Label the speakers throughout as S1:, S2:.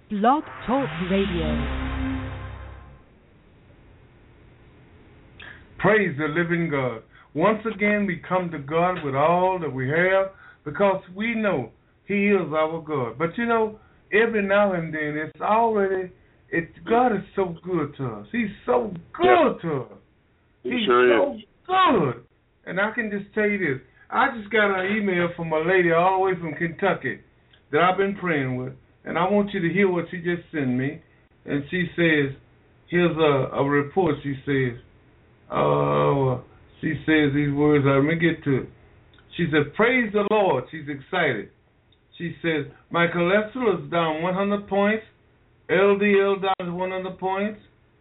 S1: Blog Talk Radio.
S2: Praise the living God. Once again, we come to God with all that we have because we know He is our God. But you know, every now and then, God is so good to us. He's so good to us. He's so good. And I can just tell you this. I just got an email from a lady all the way from Kentucky that I've been praying with. And I want you to hear what she just sent me. And she says, here's a report. She says these words. Let me get to it. She said, praise the Lord. She's excited. She says, my cholesterol is down 100 points. LDL down 100 points.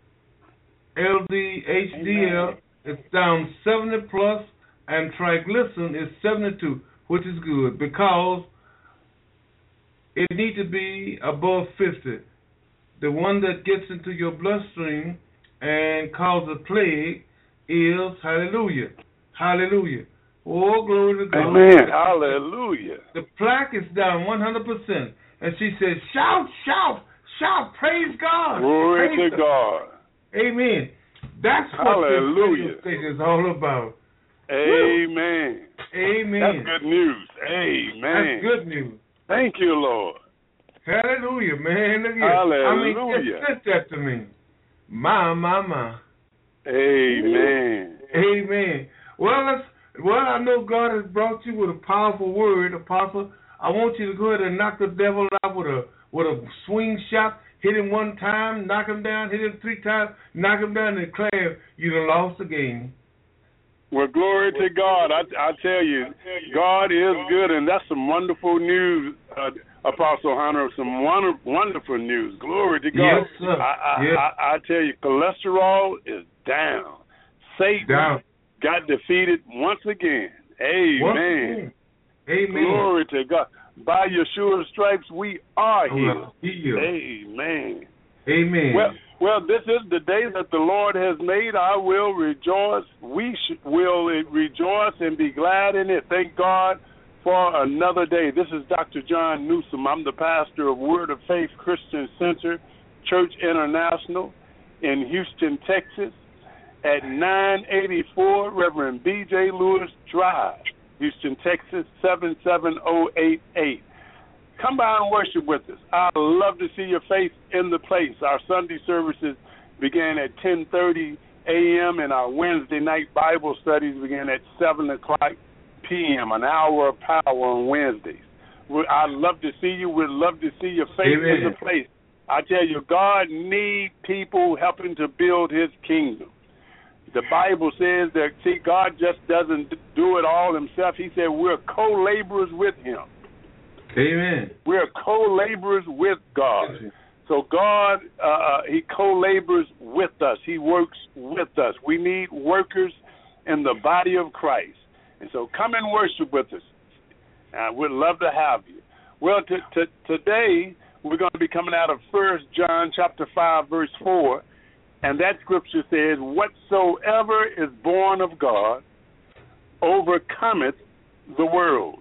S2: HDL is down 70 plus. And triglyceride is 72, which is good because it needs to be above 50. The one that gets into your bloodstream and causes a plague is hallelujah. Hallelujah. Oh, glory to God.
S3: Amen. Hallelujah.
S2: The plaque is down 100%. And she says, shout, shout, shout, praise God.
S3: Glory
S2: praise
S3: to God.
S2: Amen. That's what this thing is all about.
S3: Amen.
S2: Amen.
S3: That's good news. Amen.
S2: That's good news.
S3: Thank you, Lord.
S2: Hallelujah, man. Look here.
S3: Hallelujah.
S2: Just sent that to me. My.
S3: Amen.
S2: Amen. Well, I know God has brought you with a powerful word, Apostle. I want you to go ahead and knock the devil out with a swing shot. Hit him one time, knock him down. Hit him 3 times, knock him down, and declare you done lost the game.
S3: Well, glory to God. I tell you, God is good, and that's some wonderful news, Apostle Hunter, some wonderful news. Glory to God.
S2: Yes, sir.
S3: I tell you, cholesterol is down. Satan got defeated once again. Amen.
S2: Amen.
S3: Glory to God. By Yeshua's stripes, we are healed. Amen.
S2: Amen.
S3: Well, this is the day that the Lord has made. I will rejoice. We will rejoice and be glad in it. Thank God for another day. This is Dr. John Newsom. I'm the pastor of Word of Faith Christian Center, Church International in Houston, Texas, at 984 Reverend B.J. Lewis Drive, Houston, Texas, 77088. Come by and worship with us. I love to see your face in the place. Our Sunday services began at 10:30 a.m. and our Wednesday night Bible studies began at 7 o'clock p.m., an hour of power on Wednesdays. I'd love to see you. We'd love to see your face in the place. I tell you, God needs people helping to build His kingdom. The Bible says that, see, God just doesn't do it all Himself. He said we're co-laborers with Him.
S2: Amen.
S3: We're co-laborers with God. So God, He co-labors with us. He works with us. We need workers in the body of Christ. And so come and worship with us. We'd love to have you. Well, today we're going to be coming out of 1 John chapter 5, verse 4. And that scripture says, whatsoever is born of God overcometh the world.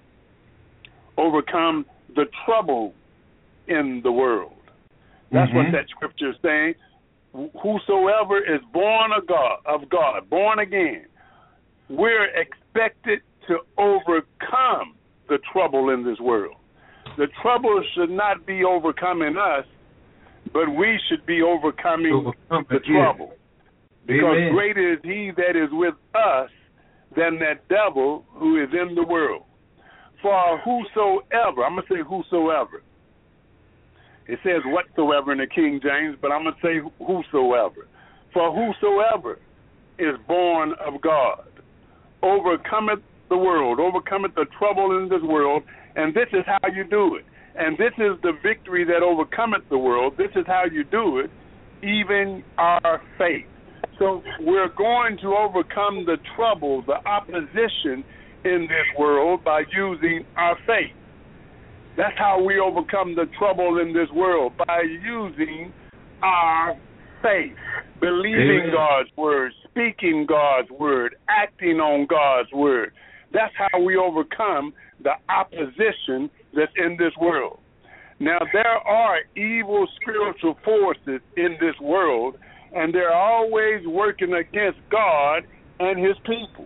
S3: Overcome the trouble in the world. That's what that scripture is saying. Whosoever is born of God, born again, we're expected to overcome the trouble in this world. The trouble should not be overcoming us, but we should be overcoming the trouble. Because greater is He that is with us than that devil who is in the world. For whosoever, I'm going to say whosoever. It says whatsoever in the King James, but I'm going to say whosoever. For whosoever is born of God overcometh the world, overcometh the trouble in this world, and this is how you do it. And this is the victory that overcometh the world. This is how you do it, even our faith. So we're going to overcome the trouble, the opposition in this world by using our faith. That's how we overcome the trouble in this world, by using our faith, believing God's word, speaking God's word, acting on God's word. That's how we overcome the opposition that's in this world. Now, there are evil spiritual forces in this world, and they're always working against God and his people.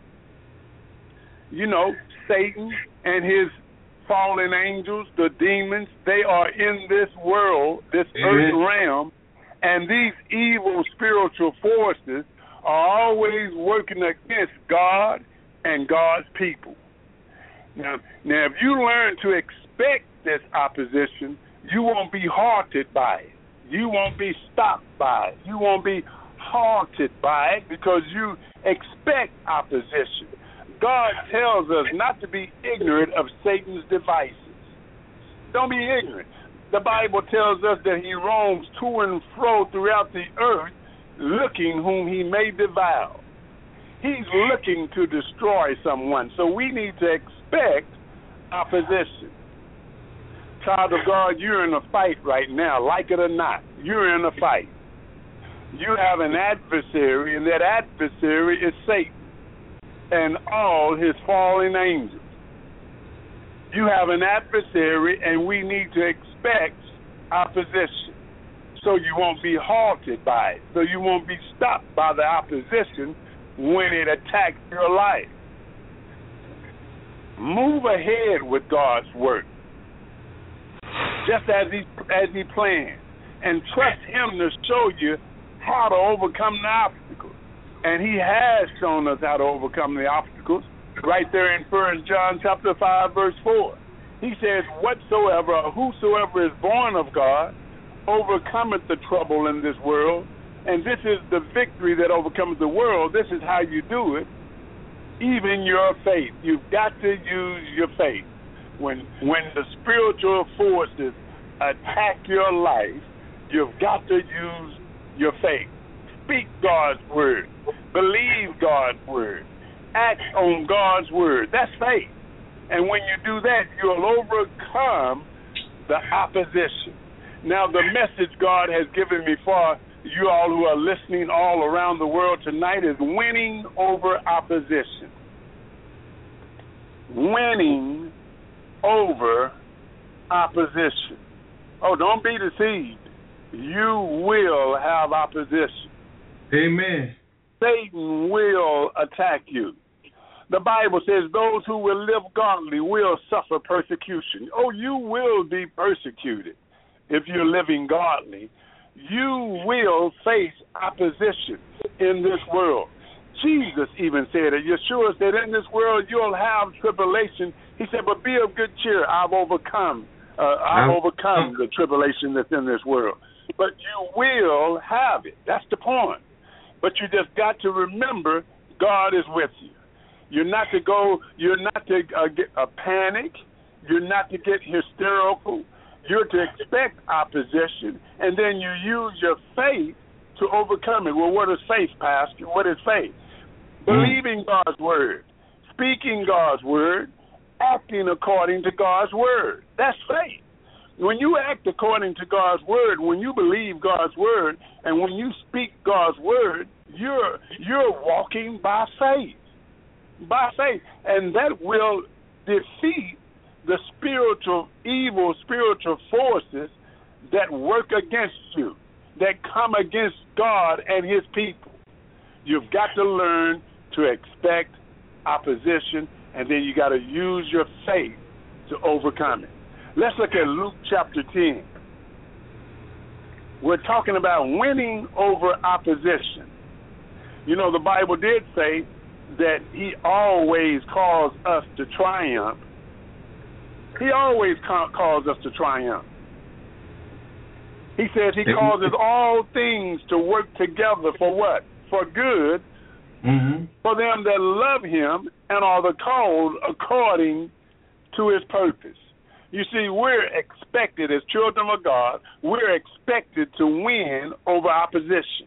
S3: You know, Satan and his fallen angels, the demons, they are in this world, this earth realm, and these evil spiritual forces are always working against God and God's people. Now, if you learn to expect this opposition, you won't be halted by it. You won't be stopped by it. You won't be halted by it because you expect opposition. God tells us not to be ignorant of Satan's devices. Don't be ignorant. The Bible tells us that he roams to and fro throughout the earth looking whom he may devour. He's looking to destroy someone, so we need to expect opposition. Child of God, you're in a fight right now, like it or not. You're in a fight. You have an adversary, and that adversary is Satan and all his fallen angels. You have an adversary, and we need to expect opposition so you won't be halted by it, so you won't be stopped by the opposition when it attacks your life. Move ahead with God's work, just as he planned, and trust him to show you how to overcome the obstacles. And he has shown us how to overcome the obstacles right there in 1 John chapter 5, verse 4. He says, whatsoever or whosoever is born of God overcometh the trouble in this world, and this is the victory that overcomes the world. This is how you do it. Even your faith. You've got to use your faith. When the spiritual forces attack your life, you've got to use your faith. Speak God's word. Believe God's word. Act on God's word. That's faith. And when you do that, you'll overcome the opposition. Now, the message God has given me for you all who are listening all around the world tonight is winning over opposition. Winning over opposition. Oh, don't be deceived. You will have opposition.
S2: Amen.
S3: Satan will attack you. The Bible says those who will live godly will suffer persecution. Oh, you will be persecuted if you're living godly. You will face opposition in this world. Jesus even said it. Yeshua said, in this world you'll have tribulation. He said, but be of good cheer. I've overcome the tribulation that's in this world. But you will have it. That's the point. But you just got to remember God is with you. You're not to get a panic. You're not to get hysterical. You're to expect opposition, and then you use your faith to overcome it. Well, what is faith, Pastor? What is faith? Believing God's word, speaking God's word, acting according to God's word. That's faith. When you act according to God's word, when you believe God's word, and when you speak God's word, you're walking by faith. By faith. And that will defeat the evil spiritual forces that work against you, that come against God and his people. You've got to learn to expect opposition, and then you got to use your faith to overcome it. Let's look at Luke chapter 10. We're talking about winning over opposition. You know, the Bible did say that he always calls us to triumph. He always calls us to triumph. He says he causes all things to work together for what? For good, for them that love him and are the called according to his purpose. You see, we're expected as children of God, we're expected to win over opposition.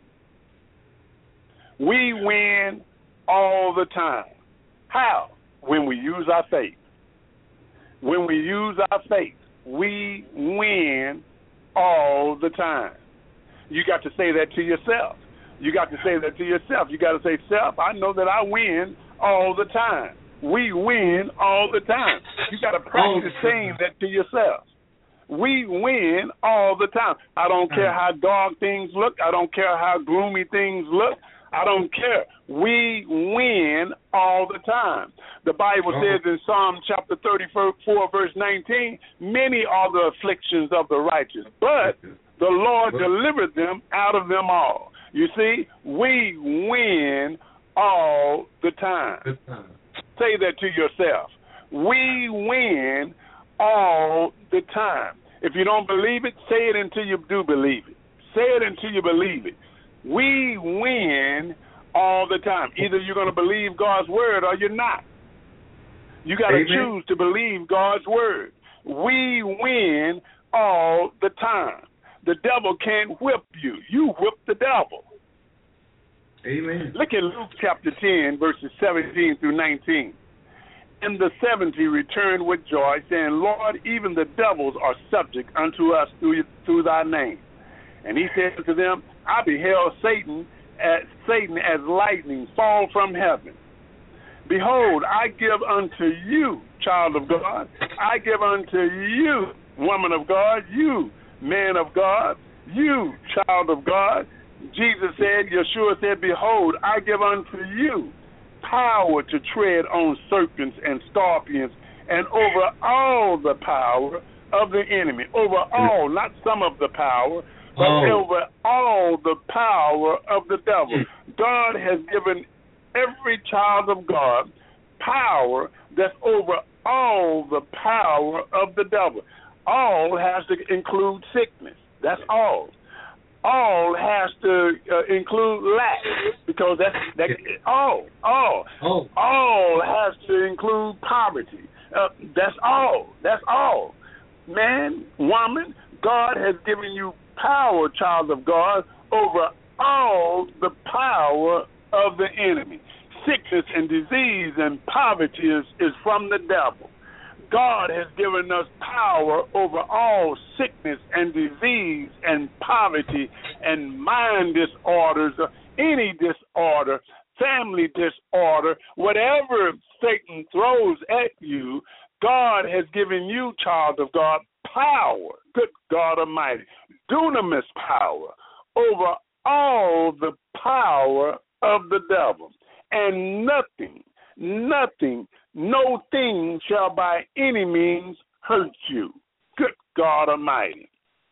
S3: We win all the time. How? When we use our faith. When we use our faith, we win all the time. You got to say that to yourself. You got to say that to yourself. You got to say, self, I know that I win all the time. We win all the time. You got to practice saying that to yourself. We win all the time. I don't care how dark things look. I don't care how gloomy things look. I don't care. We win all the time. The Bible says in Psalm chapter 34, verse 19, many are the afflictions of the righteous, but the Lord delivered them out of them all. You see, we win all the time. Say that to yourself. We win all the time. If you don't believe it, say it until you do believe it. Say it until you believe it. We win all the time. Either you're going to believe God's word or you're not. You got to choose to believe God's word. We win all the time. The devil can't whip you. You whip the devil.
S2: Amen.
S3: Look at Luke chapter 10, verses 17 through 19. And the 70 returned with joy, saying, Lord, even the devils are subject unto us through thy name. And he said to them, I beheld Satan as lightning fall from heaven. Behold, I give unto you, child of God, I give unto you, woman of God, you, man of God, you, child of God. Jesus said, Yeshua said, behold, I give unto you power to tread on serpents and scorpions and over all the power of the enemy. Over all, not some of the power, but over all the power of the devil. God has given every child of God power that's over all the power of the devil. All has to include sickness. That's all. All has to include lack, because that's all. All has to include poverty. That's all. That's all. Man, woman, God has given you power, child of God, over all the power of the enemy. Sickness and disease and poverty is from the devil. God has given us power over all sickness and disease and poverty and mind disorders, any disorder, family disorder, whatever Satan throws at you. God has given you, child of God, power, good God Almighty, dunamis power over all the power of the devil. And nothing, no thing shall by any means hurt you. Good God Almighty.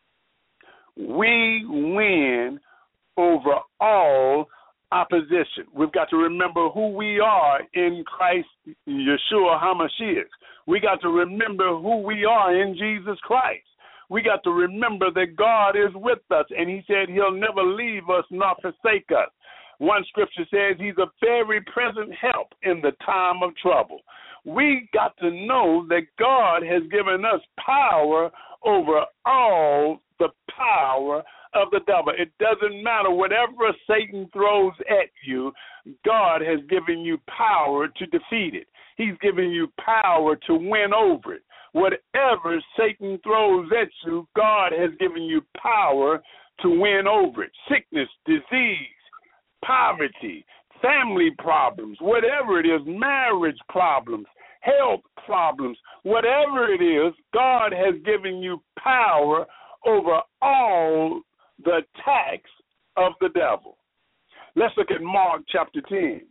S3: We win over all opposition. We've got to remember who we are in Christ Yeshua HaMashiach. We got to remember who we are in Jesus Christ. We got to remember that God is with us, and he said he'll never leave us nor forsake us. One scripture says he's a very present help in the time of trouble. We got to know that God has given us power over all the power of the devil. It doesn't matter. Whatever Satan throws at you, God has given you power to defeat it. He's given you power to win over it. Whatever Satan throws at you, God has given you power to win over it. Sickness, disease, poverty, family problems, whatever it is, marriage problems, health problems, whatever it is, God has given you power over all the attacks of the devil. Let's look at Mark chapter 10.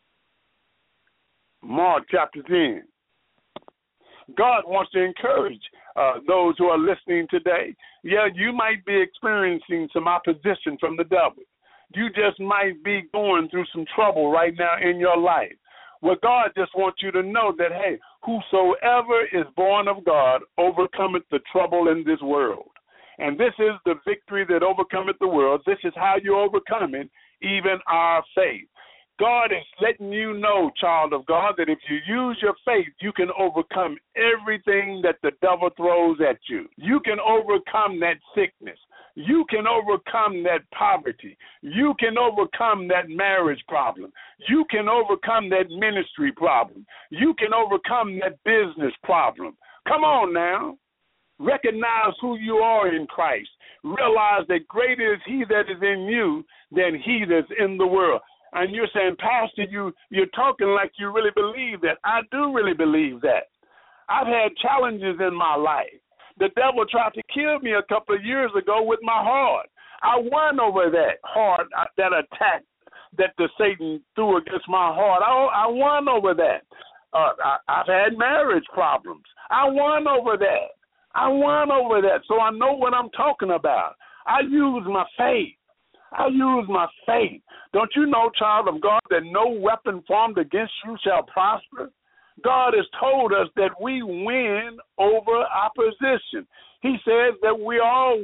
S3: Mark chapter 10. God wants to encourage those who are listening today. Yeah, you might be experiencing some opposition from the devil. You just might be going through some trouble right now in your life. Well, God just wants you to know that, hey, whosoever is born of God overcometh the trouble in this world. And this is the victory that overcometh the world. This is how you overcome it, even our faith. God is letting you know, child of God, that if you use your faith, you can overcome everything that the devil throws at you. You can overcome that sickness. You can overcome that poverty. You can overcome that marriage problem. You can overcome that ministry problem. You can overcome that business problem. Come on now. Recognize who you are in Christ. Realize that greater is he that is in you than he that's in the world. And you're saying, Pastor, you're talking like you really believe that. I do really believe that. I've had challenges in my life. The devil tried to kill me a couple of years ago with my heart. I won over that heart, that attack that the Satan threw against my heart. I won over that. I've had marriage problems. I won over that. So I know what I'm talking about. I use my faith. Don't you know, child of God, that no weapon formed against you shall prosper? God has told us that we win over opposition. He says that we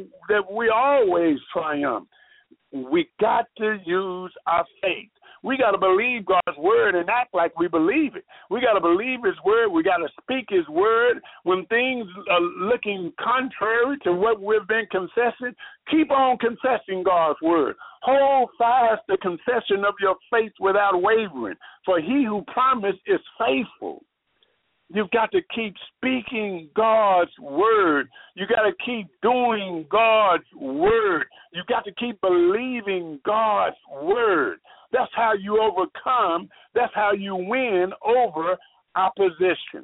S3: always triumph. We got to use our faith. We got to believe God's word and act like we believe it. We got to believe his word. We got to speak his word. When things are looking contrary to what we've been confessing, keep on confessing God's word. Hold fast the confession of your faith without wavering, for he who promised is faithful. You've got to keep speaking God's word. You got to keep doing God's word. You got to keep believing God's word. That's how you overcome. That's how you win over opposition.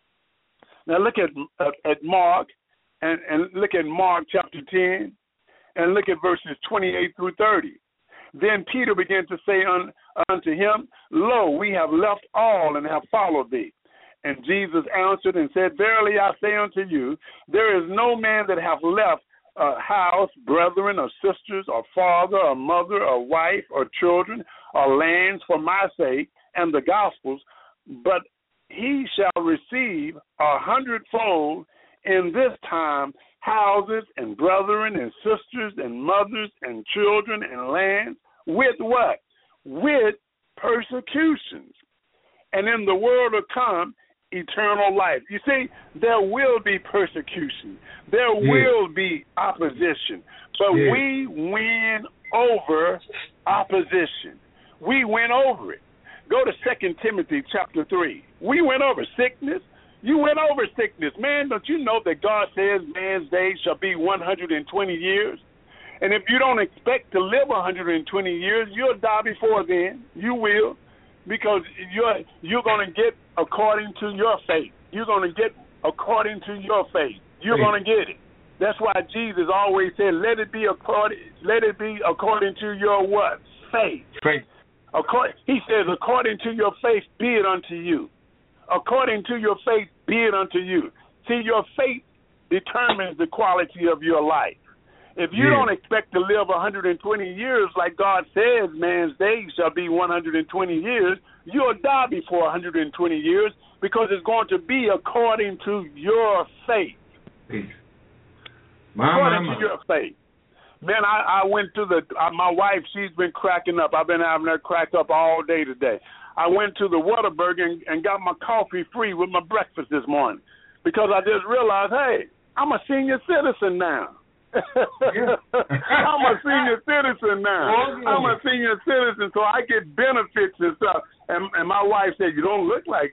S3: Now look at Mark, and look at Mark chapter 10, and look at verses 28 through 30. Then Peter began to say unto him, Lo, we have left all and have followed thee. And Jesus answered and said, Verily I say unto you, there is no man that hath left house, brethren, or sisters, or father, or mother, or wife, or children, or lands for my sake and the gospel's, but he shall receive 100-fold in this time houses and brethren and sisters and mothers and children and lands, with what? With persecutions. And in the world to come, eternal life. You see, there will be persecution. There will be opposition. But we win over opposition. We win over it. Go to 2 Timothy chapter 3. We went over sickness. You went over sickness. Man, don't you know that God says man's days shall be 120 years? And if you don't expect to live 120 years, you'll die before then. You will. Because you're going to get according to your faith. You're going to get according to your faith. You're going to get it. That's why Jesus always said, let it be according to your what? Faith. He says, according to your faith, be it unto you. According to your faith, be it unto you. See, your faith determines the quality of your life. If you don't expect to live 120 years like God says man's days shall be 120 years, you'll die before 120 years because it's going to be according to your faith. According to your faith. Man, I went to my wife, she's been cracking up. I've been having her crack up all day today. I went to the Whataburger and got my coffee free with my breakfast this morning because I just realized, hey, I'm a senior citizen now. I'm a senior citizen now. I'm a senior citizen, so I get benefits and stuff. And my wife said, "You don't look like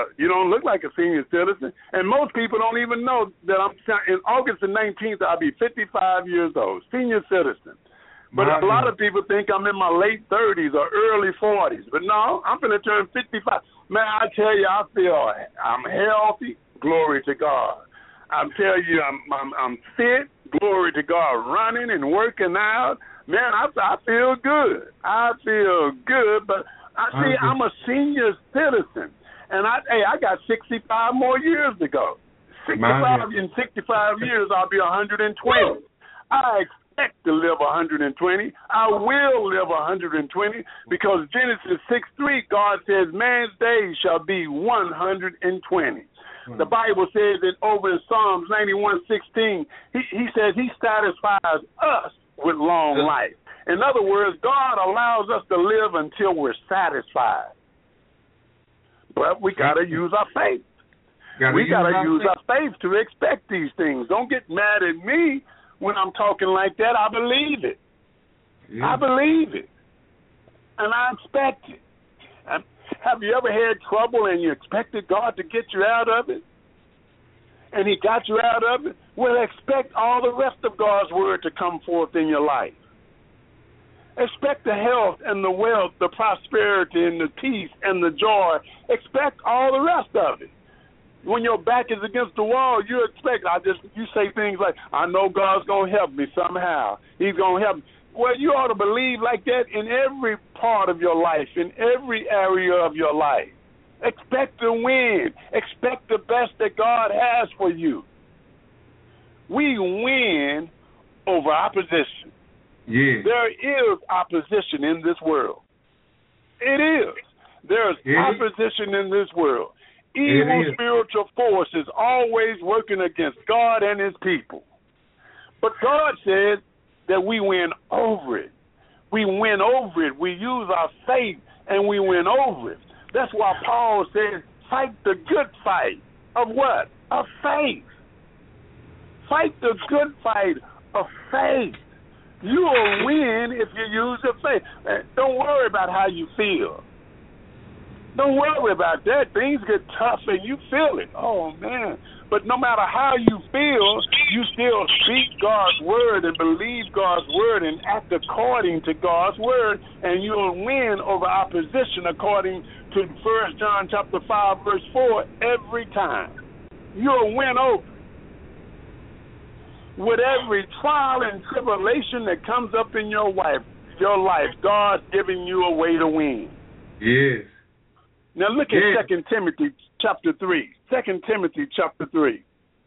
S3: a senior citizen." And most people don't even know that in August the 19th I'll be 55 years old, senior citizen. But a lot of people think I'm in my late 30s or early 40s. But no, I'm going to turn 55. Man, I tell you, I feel I'm healthy. Glory to God. I tell you, I'm fit. Glory to God, running and working out. Man, I feel good. I feel good, but I'm a senior citizen, and I got 65 more years to go. 65 years, I'll be 120. I expect to live 120. I will live 120 because Genesis 6:3, God says, man's days shall be 120. The Bible says that over in Psalms 91:16, he says he satisfies us with long life. In other words, God allows us to live until we're satisfied. But we got to use our faith. We got to use our faith to expect these things. Don't get mad at me when I'm talking like that. I believe it. I believe it. And I expect it. Have you ever had trouble and you expected God to get you out of it? And he got you out of it? Well, expect all the rest of God's word to come forth in your life. Expect the health and the wealth, the prosperity and the peace and the joy. Expect all the rest of it. When your back is against the wall, you say things like, I know God's going to help me somehow. He's going to help me. Well, you ought to believe like that in every part of your life, in every area of your life. Expect to win. Expect the best that God has for you. We win over opposition.
S2: Yeah.
S3: There is opposition in this world. It is. There's opposition in this world. Evil spiritual forces always working against God and his people. But God said that we win over it. We win over it. We use our faith and we win over it. That's why Paul says, fight the good fight of what? Of faith. Fight the good fight of faith. You will win if you use your faith. Don't worry about how you feel. Don't worry about that. Things get tough and you feel it. Oh, man. But no matter how you feel, you still speak God's word and believe God's word and act according to God's word, and you'll win over opposition according to 1 John chapter 5, verse 4 every time. You'll win over. With every trial and tribulation that comes up in your life, God's giving you a way to win.
S2: Yes.
S3: Now look at 2 Timothy chapter 3. 2 Timothy chapter 3.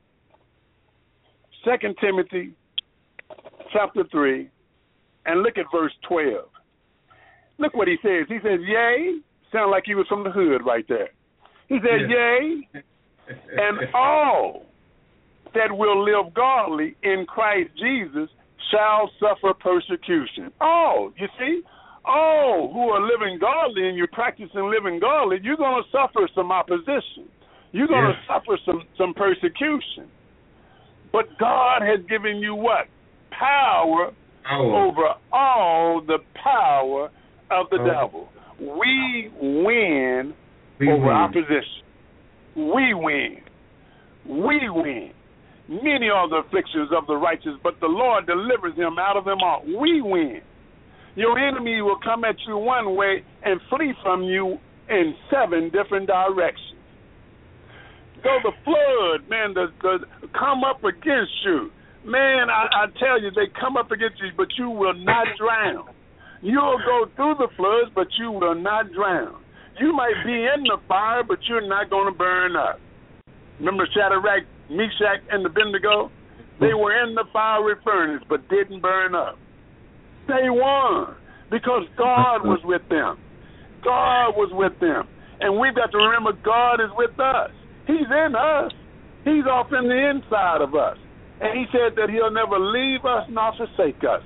S3: 2 Timothy chapter 3, and look at verse 12. Look what he says. He says, yea, sound like he was from the hood right there. He said, yea, and all that will live godly in Christ Jesus shall suffer persecution. All, you see? All who are living godly and you're practicing living godly, you're going to suffer some opposition. You're going to suffer some persecution. But God has given you what? Power over all the power of the devil. We win over opposition. We win. We win. Many are the afflictions of the righteous, but the Lord delivers him out of them all. We win. Your enemy will come at you one way and flee from you in 7 different directions. So the flood, man, come up against you. Man, I tell you, they come up against you, but you will not drown. You'll go through the floods, but you will not drown. You might be in the fire, but you're not going to burn up. Remember Shadrach, Meshach, and Abednego? They were in the fiery furnace, but didn't burn up. They won because God was with them. God was with them. And we've got to remember God is with us. He's in us. He's off in the inside of us. And he said that he'll never leave us nor forsake us.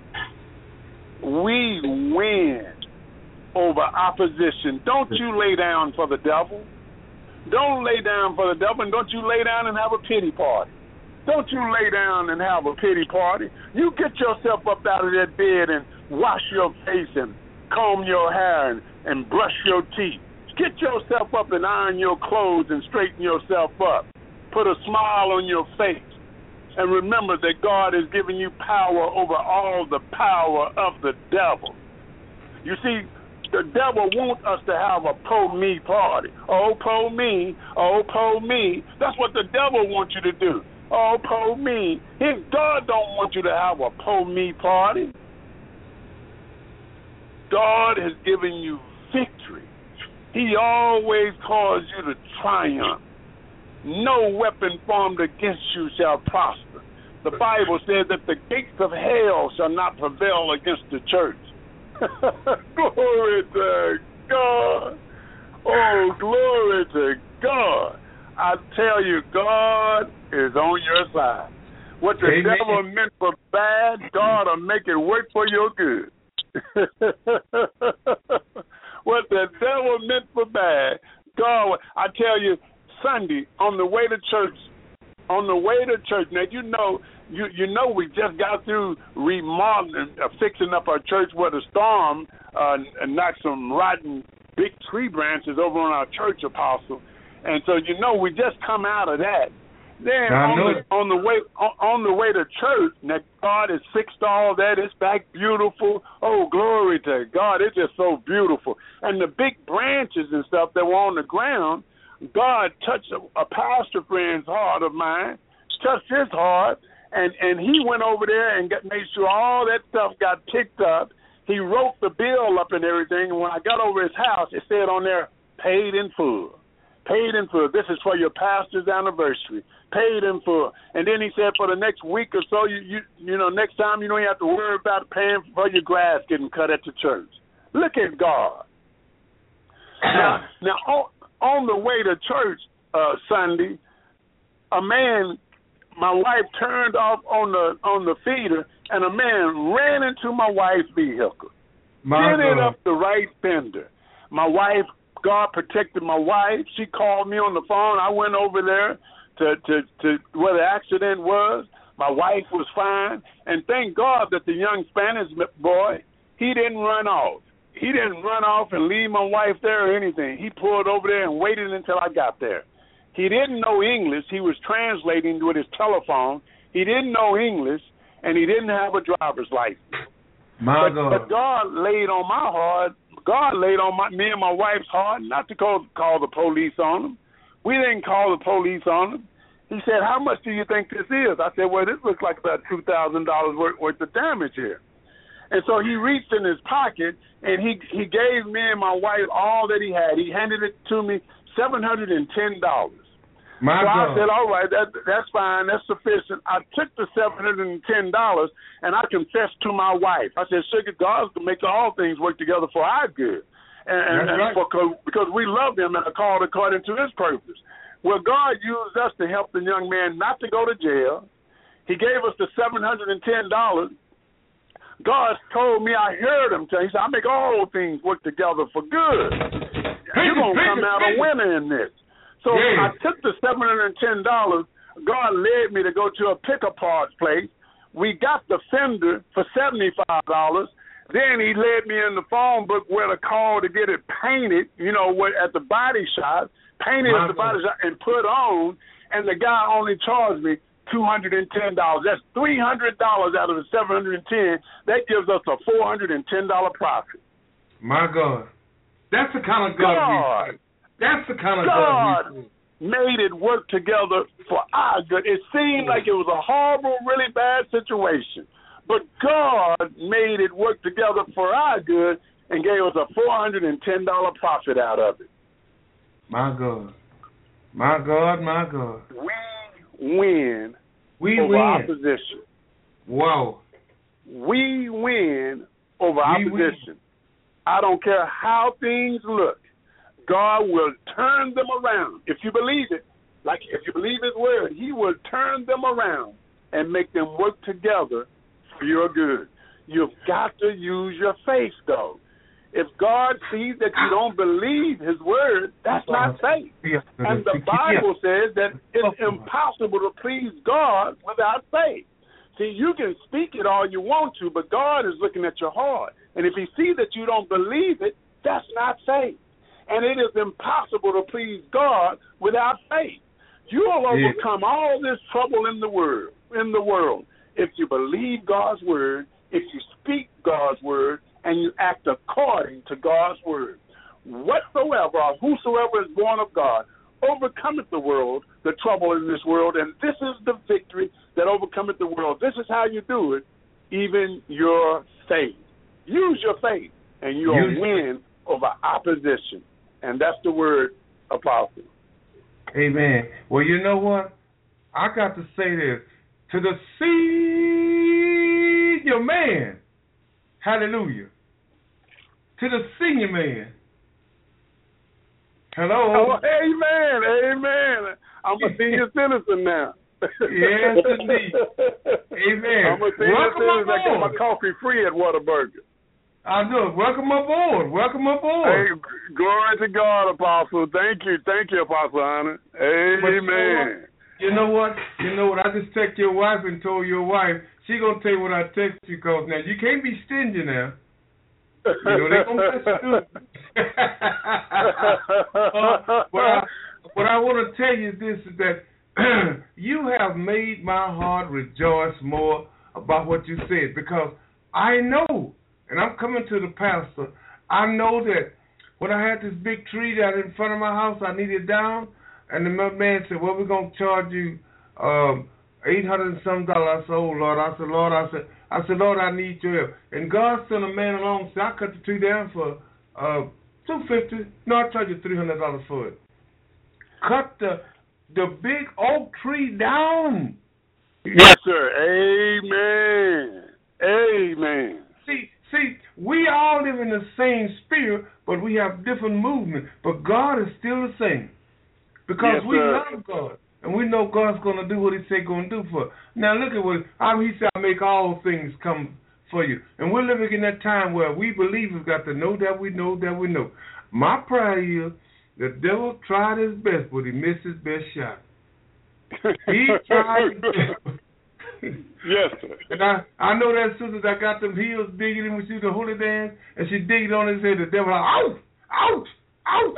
S3: We win over opposition. Don't you lay down for the devil. Don't lay down for the devil, and don't you lay down and have a pity party. Don't you lay down and have a pity party. You get yourself up out of that bed and wash your face and comb your hair and brush your teeth. Get yourself up and iron your clothes and straighten yourself up. Put a smile on your face. And remember that God has given you power over all the power of the devil. You see, the devil wants us to have a po-me party. Oh, po-me. Oh, po-me. That's what the devil wants you to do. Oh, po-me. God don't want you to have a po-me party. God has given you victory. He always calls you to triumph. No weapon formed against you shall prosper. The Bible says that the gates of hell shall not prevail against the church. Glory to God. Oh, glory to God. I tell you, God is on your side. What the devil meant for bad, God will make it work for your good. What the devil meant for bad, God, I tell you, Sunday, on the way to church, now you know we just got through remodeling, fixing up our church where the storm knocked some rotten big tree branches over on our church, Apostle. And so we just come out of that. Then on the way to church, now God has fixed all that. It's back beautiful. Oh, glory to God! It's just so beautiful. And the big branches and stuff that were on the ground, God touched a pastor friend's heart of mine, touched his heart, and he went over there and made sure all that stuff got picked up. He wrote the bill up and everything, and when I got over his house, it said on there, paid in full. Paid in full. This is for your pastor's anniversary. Paid in full. And then he said for the next week or so, you know, next time you don't have to worry about paying for your grass getting cut at the church. Look at God. Now on the way to church Sunday, a man, my wife turned off on the feeder, and a man ran into my wife's vehicle. Did it up the right fender. My wife, God protected my wife. She called me on the phone. I went over there to where the accident was. My wife was fine. And thank God that the young Spanish boy, he didn't run off. He didn't run off and leave my wife there or anything. He pulled over there and waited until I got there. He didn't know English. He was translating with his telephone. He didn't know English, and he didn't have a driver's license. But God laid on my heart, God laid on me and my wife's heart not to call the police on him. We didn't call the police on him. He said, how much do you think this is? I said, well, this looks like about $2,000 worth of damage here. And so he reached in his pocket, and he gave me and my wife all that he had. He handed it to me, $710. I said, all right, that's fine, that's sufficient. I took the $710, and I confessed to my wife. I said, sugar, God's to make all things work together for our good. And right. Because we love him and are called according to his purpose. Well, God used us to help the young man not to go to jail. He gave us the $710. God told me, I heard him tell. He said, I make all things work together for good. You're going to come out a winner in this. So I took the $710. God led me to go to a pick-up parts place. We got the fender for $75. Then he led me in the phone book where to call to get it painted, you know, at the body shop, painted at the body shop and put on, and the guy only charged me $210. That's $300 out of the $710. That gives us a $410 profit.
S2: My God. That's the kind of God we serve. That's the kind of
S3: God made it work together for our good. It seemed like it was a horrible, really bad situation. But God made it work together for our good and gave us a $410 profit out of it.
S2: My God. My God, my God.
S3: We win over opposition.
S2: Wow.
S3: We win over opposition. I don't care how things look. God will turn them around. If you believe it, like if you believe his word, he will turn them around and make them work together for your good. You've got to use your faith, though. If God sees that you don't believe his word, that's not faith. And the Bible says that it's impossible to please God without faith. See, you can speak it all you want to, but God is looking at your heart. And if he sees that you don't believe it, that's not faith. And it is impossible to please God without faith. You will overcome all this trouble in the world if you believe God's word, if you speak God's word, and you act according to God's word. Whatsoever or whosoever is born of God overcometh the world, the trouble in this world, and this is the victory that overcometh the world. This is how you do it, even your faith. Use your faith, and you'll win over opposition. And that's the word, Apostle.
S2: Amen. Well, you know what? I got to say this. To the senior man, hallelujah. To the senior man, hello.
S3: Oh, amen, amen. I'm a senior citizen now.
S2: Yes, indeed. Amen.
S3: I'm a senior citizen. I get my coffee free at Whataburger.
S2: I know. Welcome aboard. Welcome aboard.
S3: Hey, glory to God, Apostle. Thank you, Apostle Hunter. Amen.
S2: You know what? I just texted your wife and told your wife. She gonna tell you what I text you, because now you can't be stingy now. You know they gonna mess you. What I want to tell you is this: is that you have made my heart rejoice more about what you said, because I know. And I'm coming to the pastor. I know that when I had this big tree out in front of my house, I needed down, and the man said, well, we're going to charge you $800 and some dollars. I said, oh, Lord. I said, Lord, I need your help. And God sent a man along, so I cut the tree down for $250. No, I charge you $300 for it. Cut the big oak tree down.
S3: Yes, sir. Amen. Amen.
S2: See, we all live in the same spirit, but we have different movements. But God is still the same. Because we love God. And we know God's going to do what he said going to do for us. Now look at what he said, I make all things come for you. And we're living in that time where we believers got to know that we know that we know. My prayer is the devil tried his best, but he missed his best shot. He tried his best.
S3: Yes, sir.
S2: And I know that sister that got them heels digging in when she was the holy dance, and she digged on his head. The devil, out, out, out.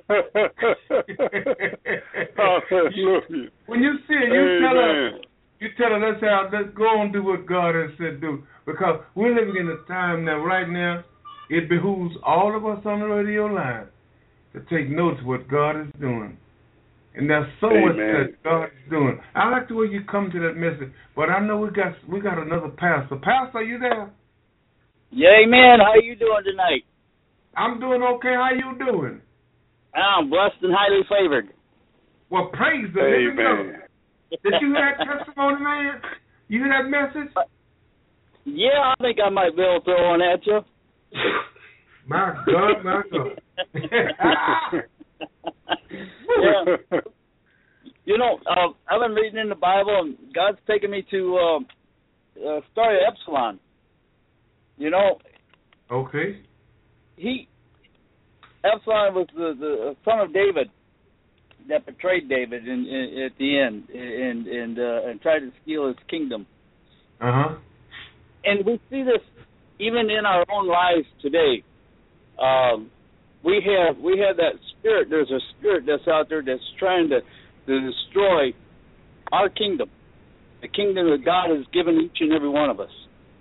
S3: Hallelujah.
S2: When you see it, you tell her, let's go on and do what God has said do. Because we're living in a time now, right now, it behooves all of us on the radio line to take notice of what God is doing. And there's so much that God is doing. I like the way you come to that message, but I know we got another pastor. Pastor, are you there?
S4: Yeah, amen. How you doing tonight?
S2: I'm doing okay. How you doing?
S4: I'm blessed and highly favored.
S2: Well, praise the living God. Did you hear that testimony, man? You hear that message?
S4: Yeah, I think I might be able to throw one at you.
S2: My God, my God.
S4: Yeah. You know, I've been reading in the Bible, and God's taken me to the story of Absalom. You know.
S2: Okay.
S4: Absalom was the son of David that betrayed David at the end and tried to steal his kingdom.
S2: Uh-huh.
S4: And we see this even in our own lives today. We have that spirit. There's a spirit that's out there that's trying to destroy our kingdom, the kingdom that God has given each and every one of us.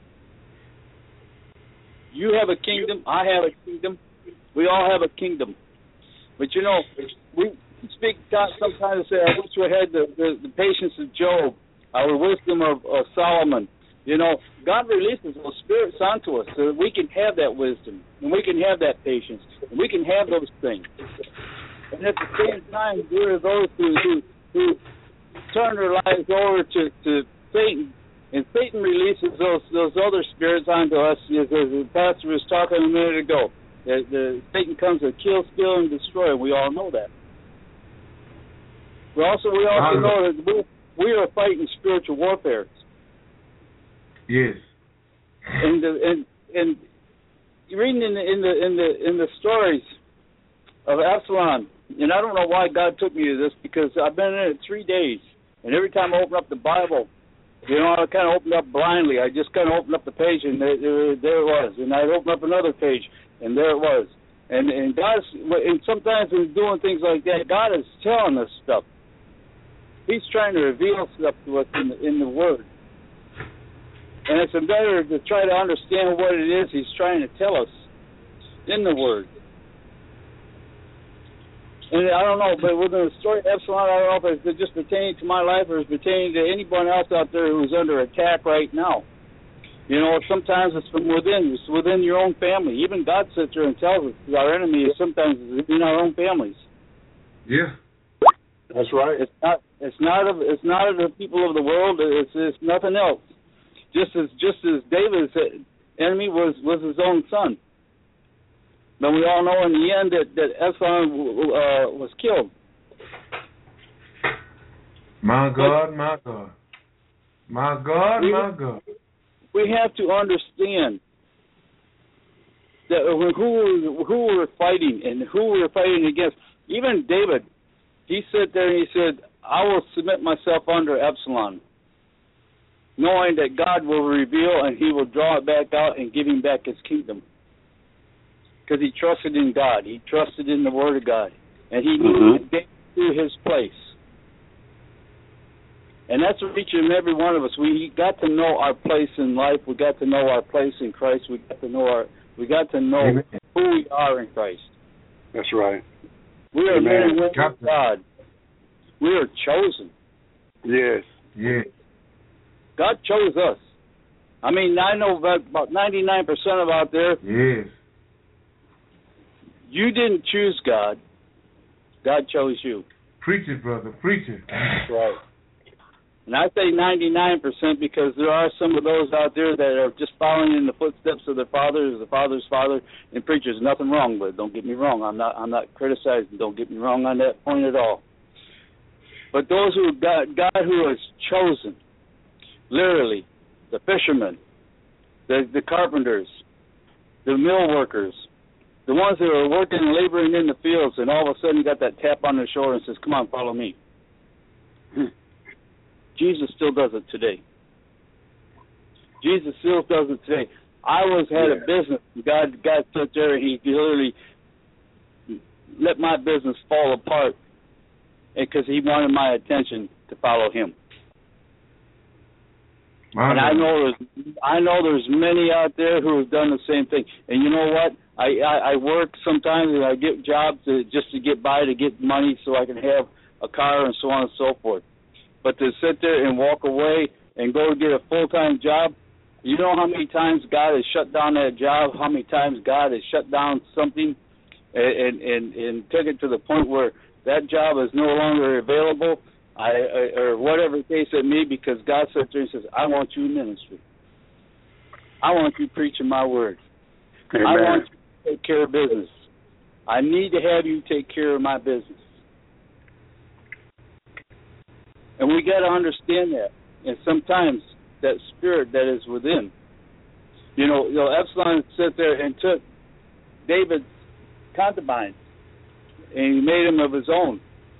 S4: You have a kingdom. I have a kingdom. We all have a kingdom. But you know, we speak God sometimes say, I wish we had the patience of Job, our wisdom of Solomon. You know, God releases those spirits onto us so that we can have that wisdom and we can have that patience and we can have those things. And at the same time, there are those who turn their lives over to Satan, and Satan releases those other spirits onto us, as the pastor was talking a minute ago. Satan comes to kill, steal, and destroy. We all know that. We also know that we are fighting spiritual warfare.
S2: Yes.
S4: And reading in the stories of Absalom, and I don't know why God took me to this, because I've been in it 3 days, and every time I open up the Bible, you know, I kind of opened up blindly. I just kind of opened up the page, and there it was. And I'd open up another page, and there it was. And God's, and sometimes in doing things like that, God is telling us stuff. He's trying to reveal stuff to us in the Word. And it's better to try to understand what it is He's trying to tell us in the Word. And I don't know, but with the story of Absalom, I don't know if it's just pertaining to my life or it's pertaining to anyone else out there who's under attack right now. You know, sometimes it's from within. It's within your own family. Even God sits there and tells us that our enemy is sometimes in our own families.
S2: Yeah,
S3: that's right.
S4: It's not of the people of the world. It's nothing else. Just as David's enemy was his own son. But we all know in the end that Absalom was killed.
S2: My God, my God. My God, my God.
S4: We have to understand that who we're fighting and who we're fighting against. Even David, he sat there and he said, I will submit myself under Absalom, knowing that God will reveal and He will draw it back out and give him back his kingdom. Because he trusted in God. He trusted in the Word of God. And he knew to get to his place. And that's for each and every one of us. We got to know our place in life. We got to know our place in Christ. We got to know who we are in Christ.
S3: That's right.
S4: We are men and women
S2: Captain.
S4: of God. We are chosen.
S3: Yes.
S2: Yes.
S4: God chose us. I mean, I know about 99% of out there,
S2: Yes.
S4: you didn't choose God. God chose you.
S2: Preach it, brother. Preach it.
S4: That's right. And I say 99% because there are some of those out there that are just following in the footsteps of their fathers, the father's father, and preachers. Nothing wrong with it. Don't get me wrong. I'm not criticizing. Don't get me wrong on that point at all. But those who God who has chosen, literally, the fishermen, the carpenters, the mill workers, the ones that are working and laboring in the fields, and all of a sudden you got that tap on their shoulder and says, "Come on, follow me." Jesus still does it today. Jesus still does it today. I had a business. God sat there and He literally let my business fall apart because He wanted my attention to follow Him. And I know there's many out there who have done the same thing. And you know what? I work sometimes and I get jobs just to get by, to get money so I can have a car and so on and so forth. But to sit there and walk away and go get a full-time job, you know how many times God has shut down that job, how many times God has shut down something and took it to the point where that job is no longer available, or whatever the case it may be, because God sits there and says, "I want you in ministry. I want you preaching my word.
S3: Amen.
S4: I want you to take care of business. I need to have you take care of my business." And we got to understand that. And sometimes that spirit that is within. You know, Absalom sat there and took David's concubine and he made him of his own.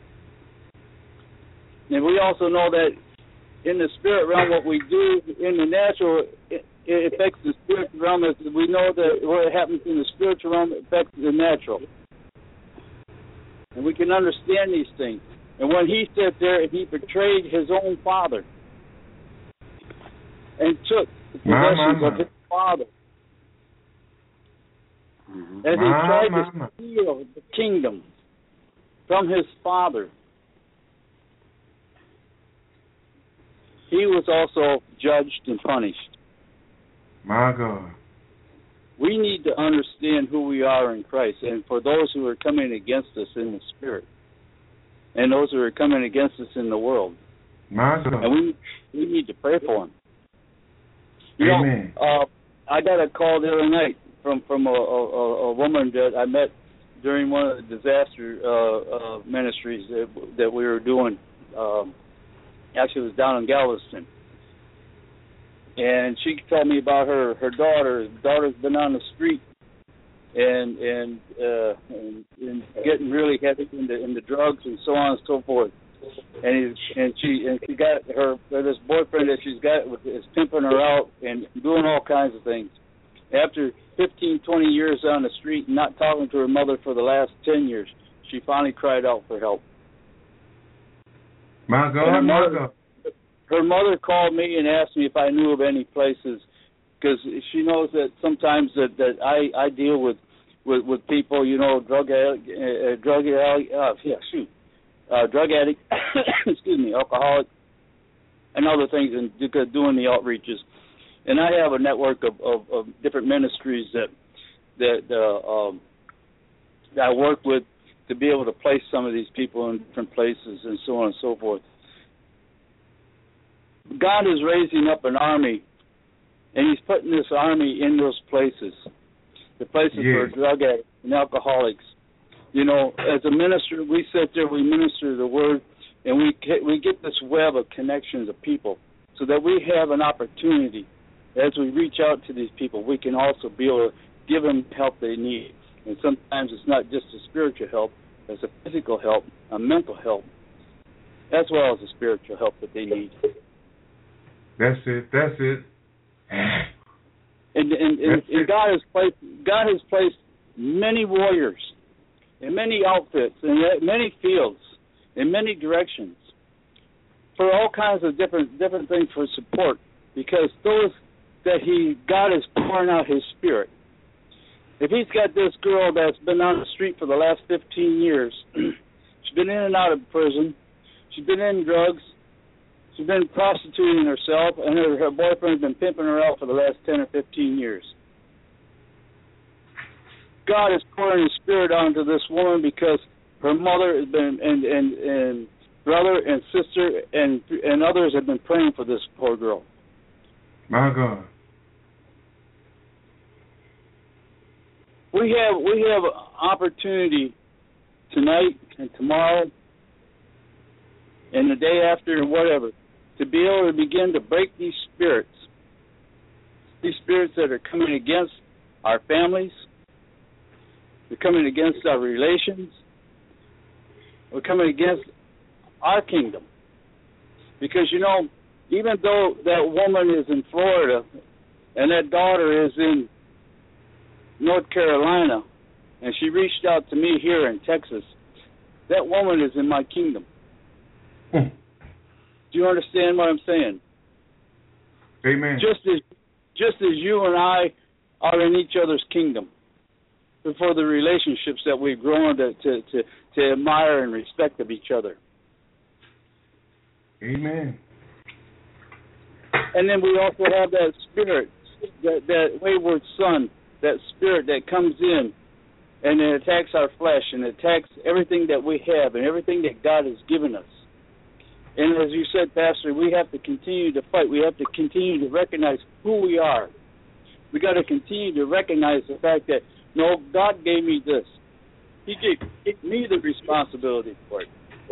S4: And we also know that in the spirit realm, what we do in the natural, it affects the spiritual realm. As we know that what happens in the spiritual realm affects the natural. And we can understand these things. And when he sat there and he betrayed his own father and took the possessions of his father, as he tried to steal the kingdom from his father, he was also judged and punished.
S2: My God.
S4: We need to understand who we are in Christ, and for those who are coming against us in the spirit, and those who are coming against us in the world.
S2: My God.
S4: And we need to pray for them.
S2: Amen.
S4: I got a call the other night from a woman that I met during one of the disaster ministries that we were doing. Actually, it was down in Galveston. And she told me about her daughter. Her daughter's been on the street and getting really heavy into drugs and so on and so forth. And she got this boyfriend that she's got is pimping her out and doing all kinds of things. After 15, 20 years on the street and not talking to her mother for the last 10 years, she finally cried out for help.
S2: My God, my God.
S4: Her mother called me and asked me if I knew of any places, because she knows that sometimes that I deal with people, drug addict, excuse me, alcoholic, and other things, and doing the outreaches. And I have a network of different ministries that I work with to be able to place some of these people in different places and so on and so forth. God is raising up an army, and He's putting this army in those places, the places for drug addicts and alcoholics. As a minister, we sit there, we minister the word, and we get this web of connections of people so that we have an opportunity. As we reach out to these people, we can also be able to give them help they need. And sometimes it's not just a spiritual help, it's a physical help, a mental help, as well as a spiritual help that they need.
S2: That's it.
S4: And God has placed many warriors in many outfits, in many fields, in many directions, for all kinds of different things for support, because those that God is pouring out His Spirit. If he's got this girl that's been on the street for the last 15 years, she's been in and out of prison, she's been in drugs, she's been prostituting herself, and her boyfriend's been pimping her out for the last 10 or 15 years. God is pouring His Spirit onto this woman because her mother has been, and brother and sister and others have been praying for this poor girl.
S2: My God.
S4: We have opportunity tonight and tomorrow and the day after and whatever to be able to begin to break these spirits that are coming against our families, they're coming against our relations, we're coming against our kingdom. Because, you know, even though that woman is in Florida and that daughter is in North Carolina, and she reached out to me here in Texas, that woman is in my kingdom. Do you understand what I'm saying?
S2: Amen.
S4: Just as you and I are in each other's kingdom, for the relationships that we've grown to admire and respect of each other.
S2: Amen.
S4: And then we also have that spirit, that wayward son, that spirit that comes in and it attacks our flesh and attacks everything that we have and everything that God has given us. And as you said, Pastor, we have to continue to fight. We have to continue to recognize who we are. We got to continue to recognize the fact that, no, God gave me this. He gave me the responsibility for it.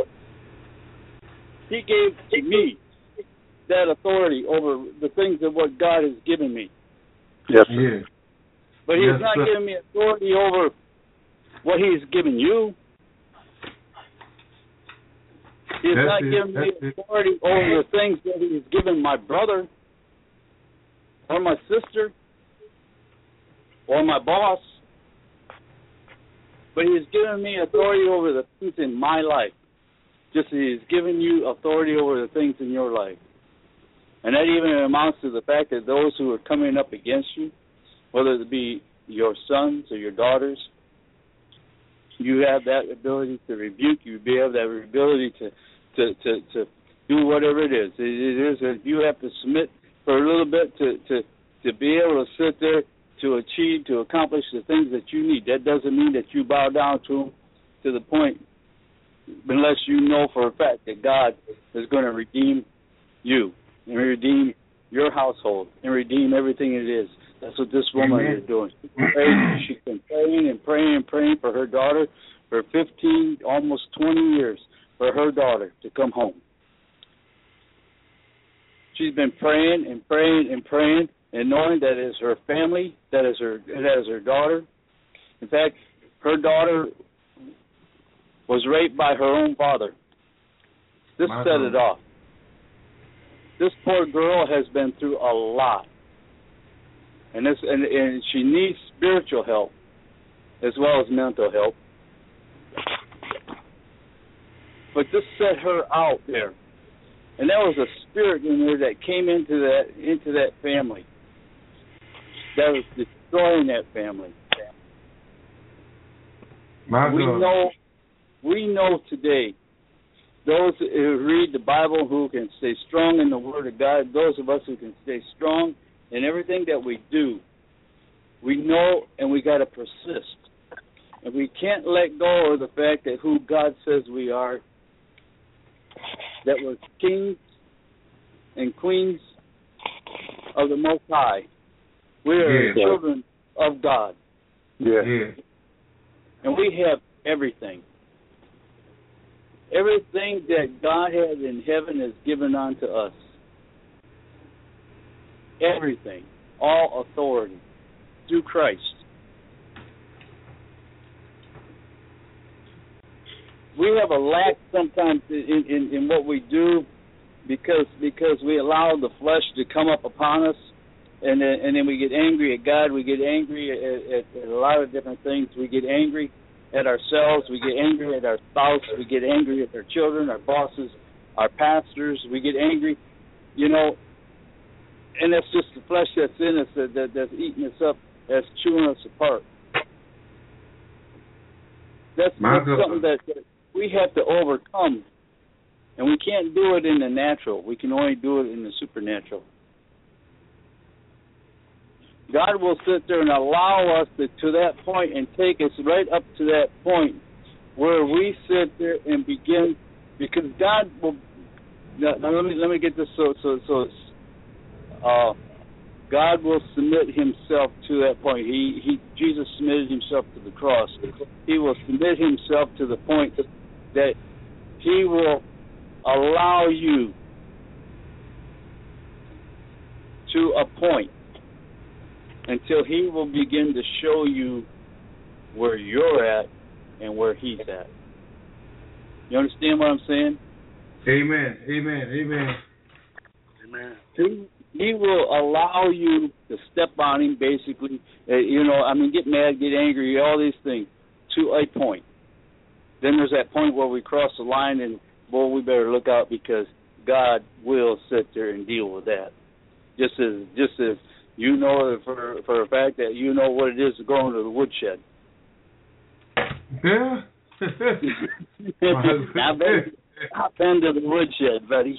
S4: He gave to me that authority over the things of what God has given me.
S3: Yes, sir.
S2: Yeah.
S4: But He's not giving me authority over what He's given you. He's not giving me authority over the things that He's given my brother or my sister or my boss. But He's given me authority over the things in my life, just as He's given you authority over the things in your life. And that even amounts to the fact that those who are coming up against you, whether it be your sons or your daughters, you have that ability to rebuke. You have that ability to do whatever it is. It is that you have to submit for a little bit to be able to sit there to achieve, to accomplish the things that you need. That doesn't mean that you bow down to Him to the point, unless you know for a fact that God is going to redeem you and redeem your household and redeem everything it is. That's what this woman is doing. She's been praying for her daughter for 15, almost 20 years, for her daughter to come home. She's been praying and knowing that it is her family, that is her daughter. In fact, her daughter was raped by her own father. This set it off. This poor girl has been through a lot. And she needs spiritual help as well as mental help. But this set her out there. And there was a spirit in there that came into that family that was destroying that family. We know today, those who read the Bible, who can stay strong in the Word of God, those of us who can stay strong in everything that we do, we know and we got to persist. And we can't let go of the fact that who God says we are, that we're kings and queens of the Most High. We are children of God.
S3: Yeah.
S4: And we have everything. Everything that God has in heaven is given unto us. Everything. All authority. Through Christ. We have a lack sometimes in what we do because we allow the flesh to come up upon us, and then we get angry at God. We get angry at a lot of different things. We get angry at ourselves. We get angry at our spouse. We get angry at our children, our bosses, our pastors. We get angry, and that's just the flesh that's in us that's eating us up, that's chewing us apart. that's something that we have to overcome. And we can't do it in the natural. We can only do it in the supernatural. God will sit there and allow us to that point and take us right up to that point where we sit there and begin, because God will. Now let me get this God will submit Himself to that point. Jesus submitted Himself to the cross. He will submit Himself to the point that He will allow you to a point until He will begin to show you where you're at and where He's at. You understand what I'm saying?
S2: Amen. Amen. Amen.
S3: Amen.
S4: He will allow you to step on Him, basically. Get mad, get angry, all these things, to a point. Then there's that point where we cross the line and, boy, we better look out, because God will sit there and deal with that. Just as you know for a fact that you know what it is to go into the woodshed.
S2: Yeah.
S4: I've been to the woodshed, buddy.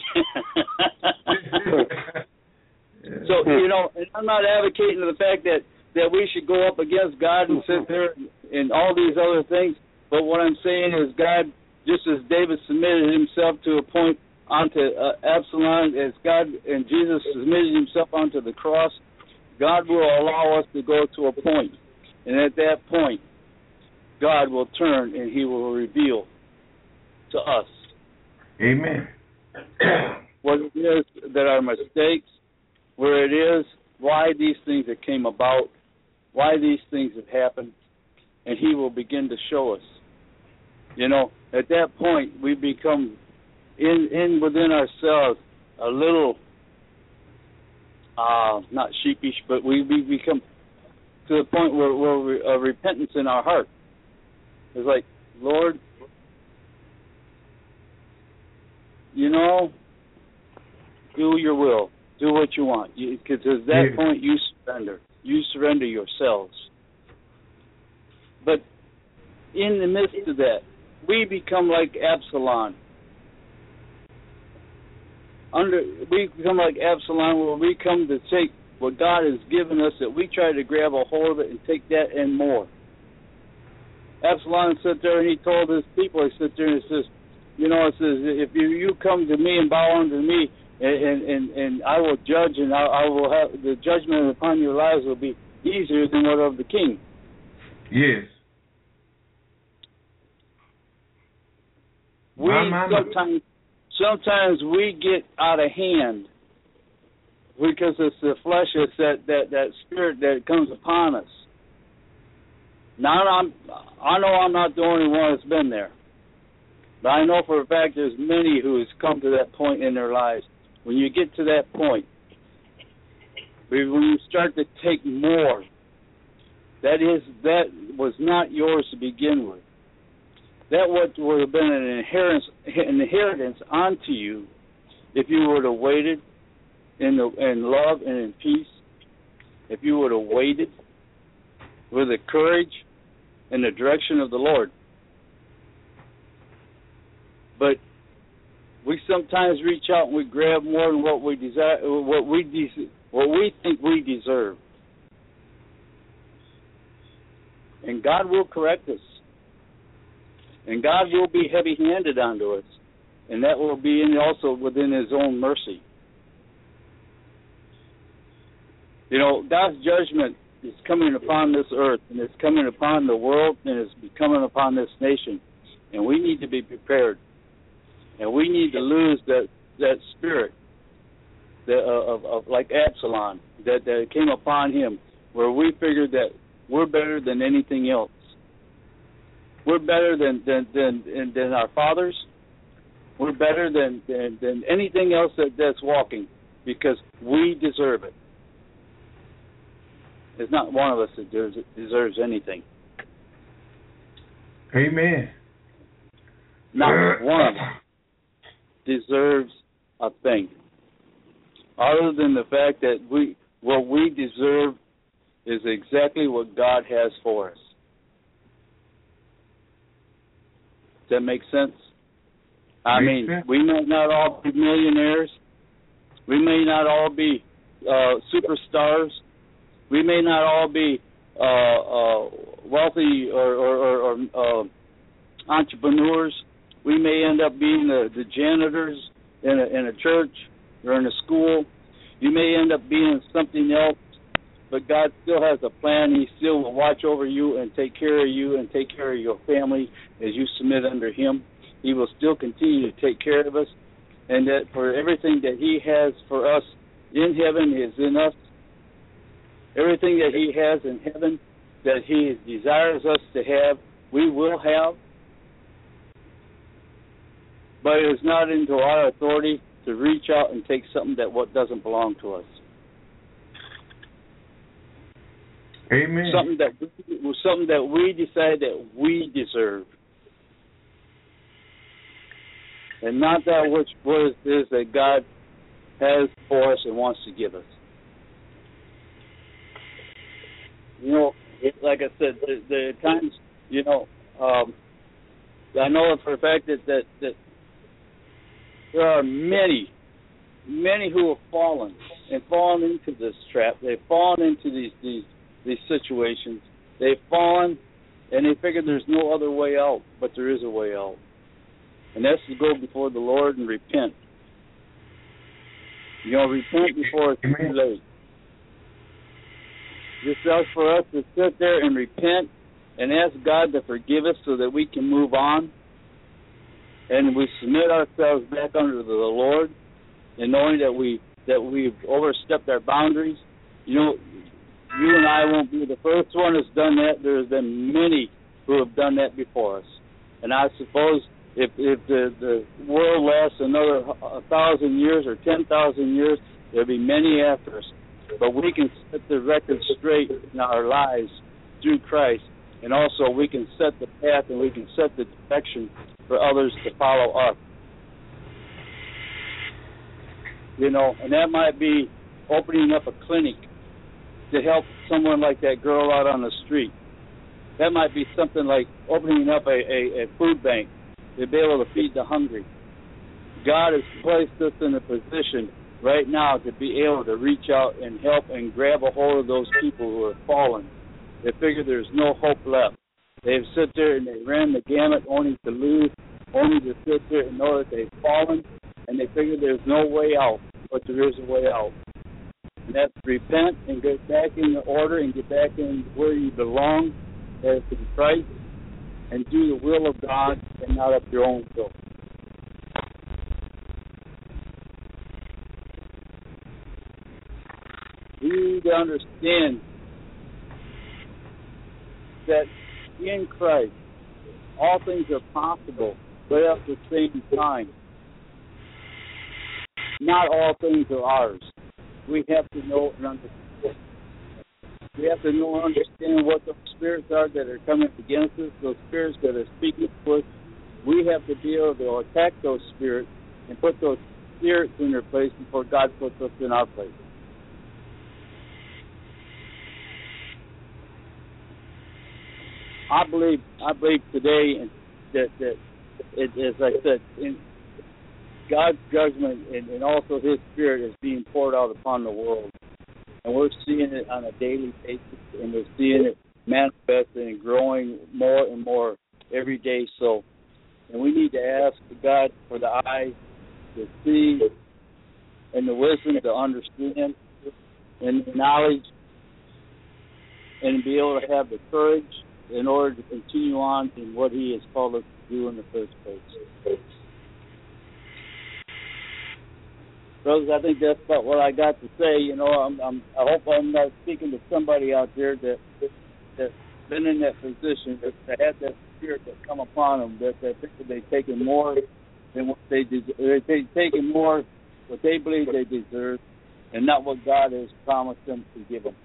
S4: So, and I'm not advocating the fact that we should go up against God and sit there and all these other things, but what I'm saying is God, just as David submitted himself to a point onto Absalom, as God and Jesus submitted Himself onto the cross, God will allow us to go to a point. And at that point, God will turn and He will reveal to us.
S2: Amen.
S4: What it is that are mistakes, where it is, why these things have came about, why these things have happened, and He will begin to show us. At that point, we become within ourselves a little, not sheepish, but we become to the point where repentance in our heart. It's like, Lord, do Your will. Do what You want. Because at that point, you surrender. You surrender yourselves. But in the midst of that, we become like Absalom. We become like Absalom, where we come to take what God has given us, that we try to grab a hold of it and take that and more. Absalom sat there and he told his people, he sat there and says, if you come to me and bow unto me, and I will judge, and I will have the judgment upon your lives will be easier than that of the king.
S2: Yes.
S4: Sometimes we get out of hand because it's the flesh, it's that spirit that comes upon us. Now I know I'm not the only one that's been there, but I know for a fact there's many who has come to that point in their lives. When you get to that point, when you start to take more, that was not yours to begin with. That would have been an inheritance onto you if you would have waited in love and in peace, if you would have waited with the courage and the direction of the Lord. But we sometimes reach out and we grab more than what we desire, what we think we deserve. And God will correct us. And God will be heavy-handed unto us. And that will be also within His own mercy. God's judgment is coming upon this earth, and it's coming upon the world, and it's coming upon this nation. And we need to be prepared. And we need to lose that spirit of like Absalom that came upon him, where we figured that we're better than anything else. We're better than our fathers. We're better than anything else that's walking, because we deserve it. There's not one of us that deserves anything.
S2: Amen.
S4: Not one of us deserves a thing, other than the fact that what we deserve is exactly what God has for us. that make sense? I mean, we may not all be millionaires. We may not all be superstars. We may not all be wealthy or entrepreneurs. We may end up being the janitors in a church or in a school. You may end up being something else, but God still has a plan. He still will watch over you and take care of you and take care of your family as you submit under Him. He will still continue to take care of us, and that for everything that He has for us in heaven is in us. Everything that He has in heaven that He desires us to have, we will have. But it is not into our authority to reach out and take something that what doesn't belong to us.
S2: Amen.
S4: Something that we decide that we deserve, and not that which what it is that God has for us and wants to give us. You know, like I said, the times, you know, I know for a fact that there are many who have fallen into this trap. They've fallen into these situations. They've fallen, and they figure there's no other way out, but there is a way out. And that's to go before the Lord and repent. You know, repent before it's too late. Just for us to sit there and repent and ask God to forgive us so that we can move on. And we submit ourselves back under the Lord, and knowing that we've overstepped our boundaries. You know, you and I won't be the first one that's done that. There's been many who have done that before us. And I suppose if the world lasts another 1,000 years or 10,000 years, there'll be many after us. But we can set the record straight in our lives through Christ, and also we can set the path and we can set the direction for others to follow us. You know, and that might be opening up a clinic to help someone like that girl out on the street. That might be something like opening up a food bank to be able to feed the hungry. God has placed us in a position right now to be able to reach out and help and grab a hold of those people who have fallen. They figure there's no hope left. They've sit there and they ran the gamut only to lose, only to sit there and know that they've fallen, and they figure there's no way out, but there is a way out. And that's repent and get back in the order and get back in where you belong as in Christ, and do the will of God and not of your own will. We need to understand that in Christ, all things are possible, but at the same time, not all things are ours. We have to know and understand. We have to know and understand what those spirits are that are coming against us, those spirits that are speaking to us. We have to be able to attack those spirits and put those spirits in their place before God puts us in our place. I believe today that as I said, in God's judgment and also His Spirit is being poured out upon the world. And we're seeing it on a daily basis, and we're seeing it manifesting and growing more and more every day. So, and we need to ask God for the eyes to see and the wisdom to understand and the knowledge and be able to have the courage in order to continue on in what He has called us to do in the first place. Brothers, I think that's about what I got to say. You know, I hope I'm not speaking to somebody out there that's been in that position, that had that spirit that come upon them, that they've taken more than what they deserve. They've taken more what they believe they deserve, and not what God has promised them to give them.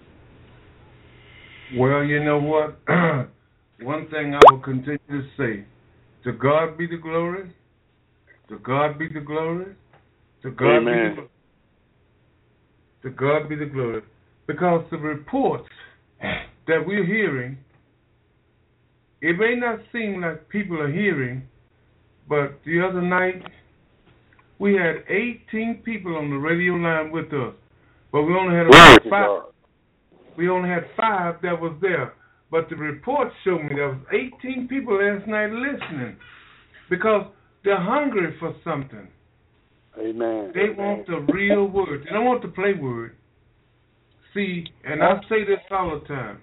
S2: Well, you know what? One thing I will continue to say, to God be the glory, to God be the glory, to God be the glory. To God be the glory. Because the reports that we're hearing It may not seem like people are hearing, but the other night we had 18 people on the radio line with us, but we only had about 5. We only had 5 that was there, but the report showed me there was 18 people last night listening because they're hungry for something.
S3: Amen.
S2: They want the real word. They don't want the play word. See, and I say this all the time: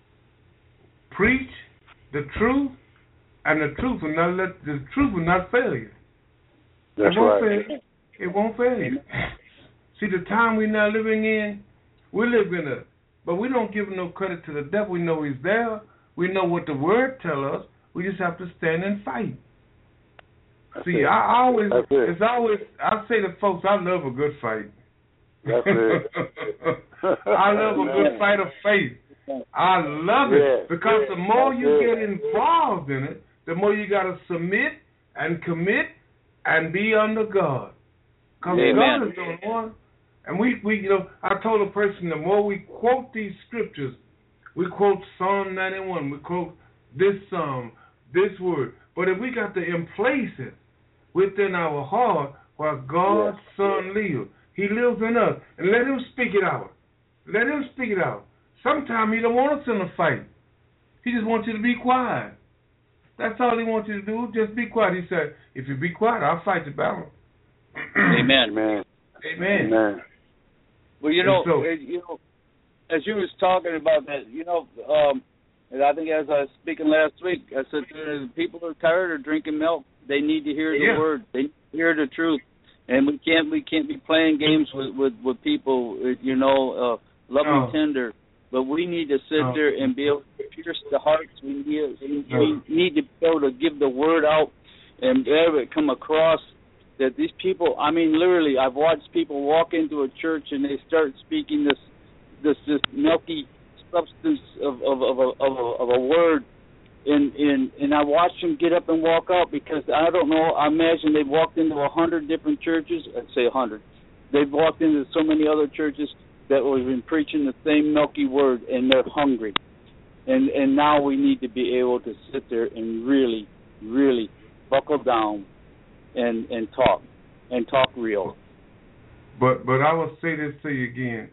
S2: preach the truth, and the truth will not fail you.
S3: That's right.
S2: It won't fail you. See, the time we're now living in, we live in it, but we don't give no credit to the devil. We know he's there. We know what the word tells us. We just have to stand and fight. See, I say to folks, I love a good fight.
S3: That's it.
S2: I love a good fight of faith. I love it because the more you get involved in it, the more you got to submit and commit and be under God. Because God is the one. And we, I told a person, the more we quote these scriptures, we quote Psalm 91, we quote this psalm, this word. But if we got to emplace it within our heart, while God's Son lives, He lives in us, and let Him speak it out. Let Him speak it out. Sometimes He don't want us in a fight. He just wants you to be quiet. That's all He wants you to do. Just be quiet. He said, if you be quiet, I'll fight the battle.
S4: Amen.
S3: Amen.
S2: Amen.
S3: Amen.
S4: Well, as you was talking about that, and I think as I was speaking last week, I said people are tired of drinking milk. They need to hear the word. They need to hear the truth. And we can't be playing games with people, love and tender. But we need to sit there and be able to pierce the hearts. We need to be able to give the word out and be able to come across that these people, I mean, literally, I've watched people walk into a church and they start speaking this milky substance of a word, and I watched them get up and walk out because I don't know. I imagine they've walked into 100 different churches. I'd say 100. They've walked into so many other churches that have been preaching the same milky word, and they're hungry. And now we need to be able to sit there and really, really buckle down and talk real.
S2: But I will say this to you again.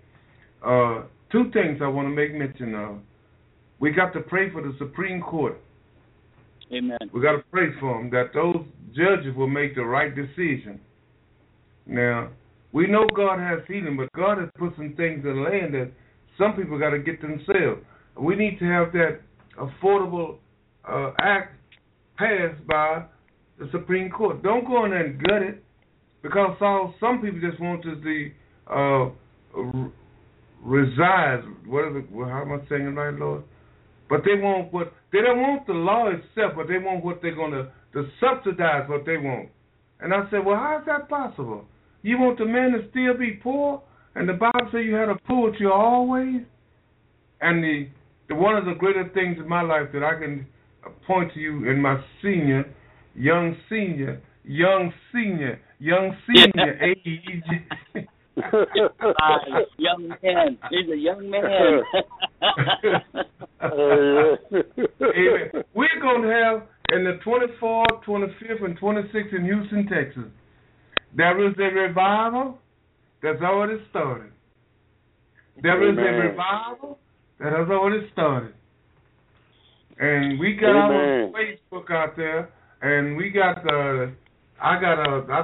S2: 2 things I want to make mention of. We got to pray for the Supreme Court.
S4: Amen.
S2: We got to pray for them that those judges will make the right decision. Now, we know God has healing, but God has put some things in the land that some people got to get themselves. We need to have that affordable act passed by the Supreme Court. Don't go in there and gut it, because some people just want to reside. How am I saying it right, Lord? But they don't want the law itself, but they want what they're going to subsidize what they want. And I said, well, how is that possible? You want the man to still be poor? And the Bible says you had a poor with you always? And the one of the greater things in my life that I can point to you in my young senior age.
S4: Young man. He's a young man.
S2: Amen. We're going to have in the 24th, 25th, and 26th in Houston, Texas. There is a revival that's already started. There is a revival that has already started. And we got our Facebook out there, and we got I got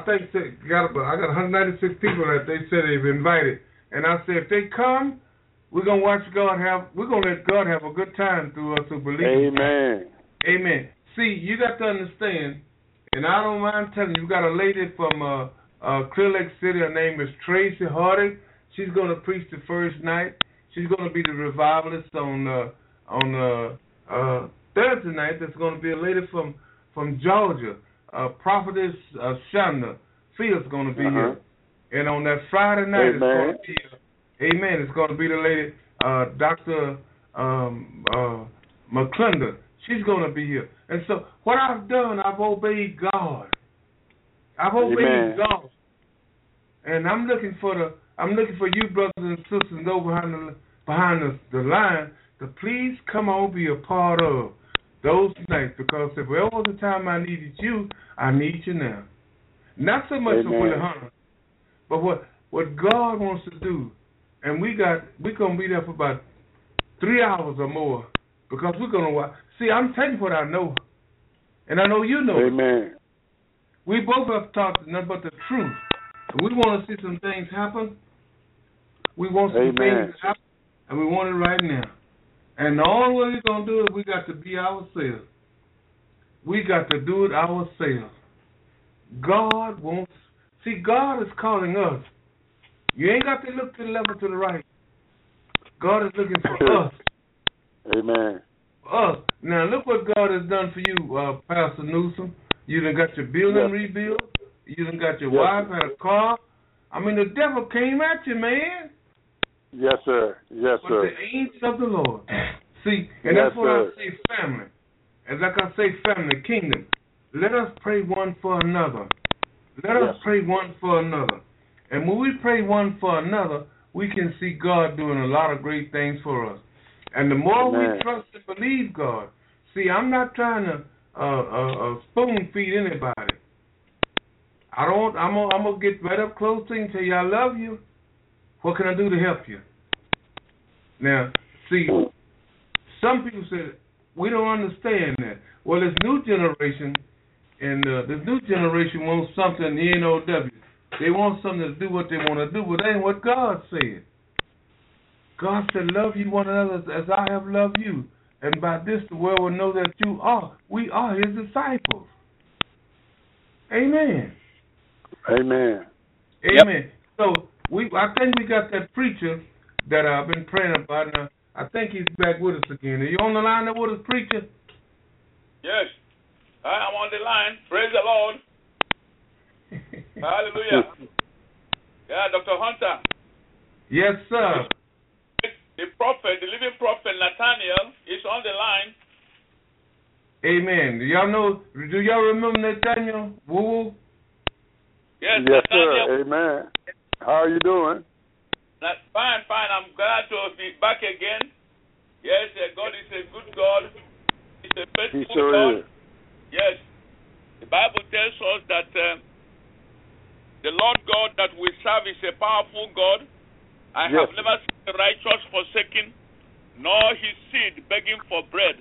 S2: 196 people that they said they've invited. And I said, if they come, we're gonna let God have a good time through us who believe.
S3: Amen.
S2: Amen. See, you got to understand, and I don't mind telling you, we got a lady from Clear Lake City. Her name is Tracy Hardy. She's gonna preach the first night. She's gonna be the revivalist on Thursday night. There's gonna be a lady from Georgia. Prophetess Shanda Fields is going to be here. And on that Friday night, it's going to be, amen, it's going to be the lady, Dr. McClendon. She's going to be here. And so what I've done, I've obeyed God. I've obeyed God. And I'm looking for you brothers and sisters over behind the line to please come on, be a part of those nights, because if ever was the time I needed you, I need you now. Not so much for the hunter, but what God wants to do, and we're gonna be there for about 3 hours or more, because we're gonna watch. See, I'm telling you what I know, and I know you know.
S3: Amen.
S2: We both have talked nothing but the truth. And we want to see some things happen. We want some things to happen, and we want it right now. And the only way we're going to do it, we got to be ourselves. We got to do it ourselves. God wants, see, God is calling us. You ain't got to look to the left or to the right. God is looking for us.
S3: Amen.
S2: Us. Now, look what God has done for you, Pastor Newsom. You done got your building rebuilt. You done got your wife, had a car. I mean, the devil came at you, man.
S3: Yes, sir. Yes, sir.
S2: But the angels of the Lord. See, and that's what I say, family. And like I say, family, kingdom. Let us pray one for another. Let us pray one for another. And when we pray one for another, we can see God doing a lot of great things for us. And the more we trust and believe God, see, I'm not trying to spoon feed anybody. I'm gonna get right up close to you and tell you I love you. What can I do to help you? Now, see, some people say we don't understand that. Well, this new generation, and this new generation wants something N-O-W. They want something to do what they want to do, but that ain't what God said. God said, "Love you one another as I have loved you." And by this, the world will know that we are His disciples. Amen.
S3: Amen.
S2: Amen. Yep. So I think we got that preacher that I've been praying about. Now, I think he's back with us again. Are you on the line there with us, preacher?
S5: Yes. I'm on the line. Praise the Lord. Hallelujah. Yeah, Dr. Hunter.
S2: Yes, sir.
S5: The prophet, the living prophet Nathaniel is on the line.
S2: Amen. Do y'all remember Nathaniel? Woo-woo?
S5: Yes,
S3: Nathaniel. Sir. Amen. How are you doing?
S5: Fine. I'm glad to be back again. Yes, God is a good God. He's a faithful God.
S3: Is.
S5: Yes. The Bible tells us that the Lord God that we serve is a powerful God. I have never seen the righteous forsaken, nor his seed begging for bread.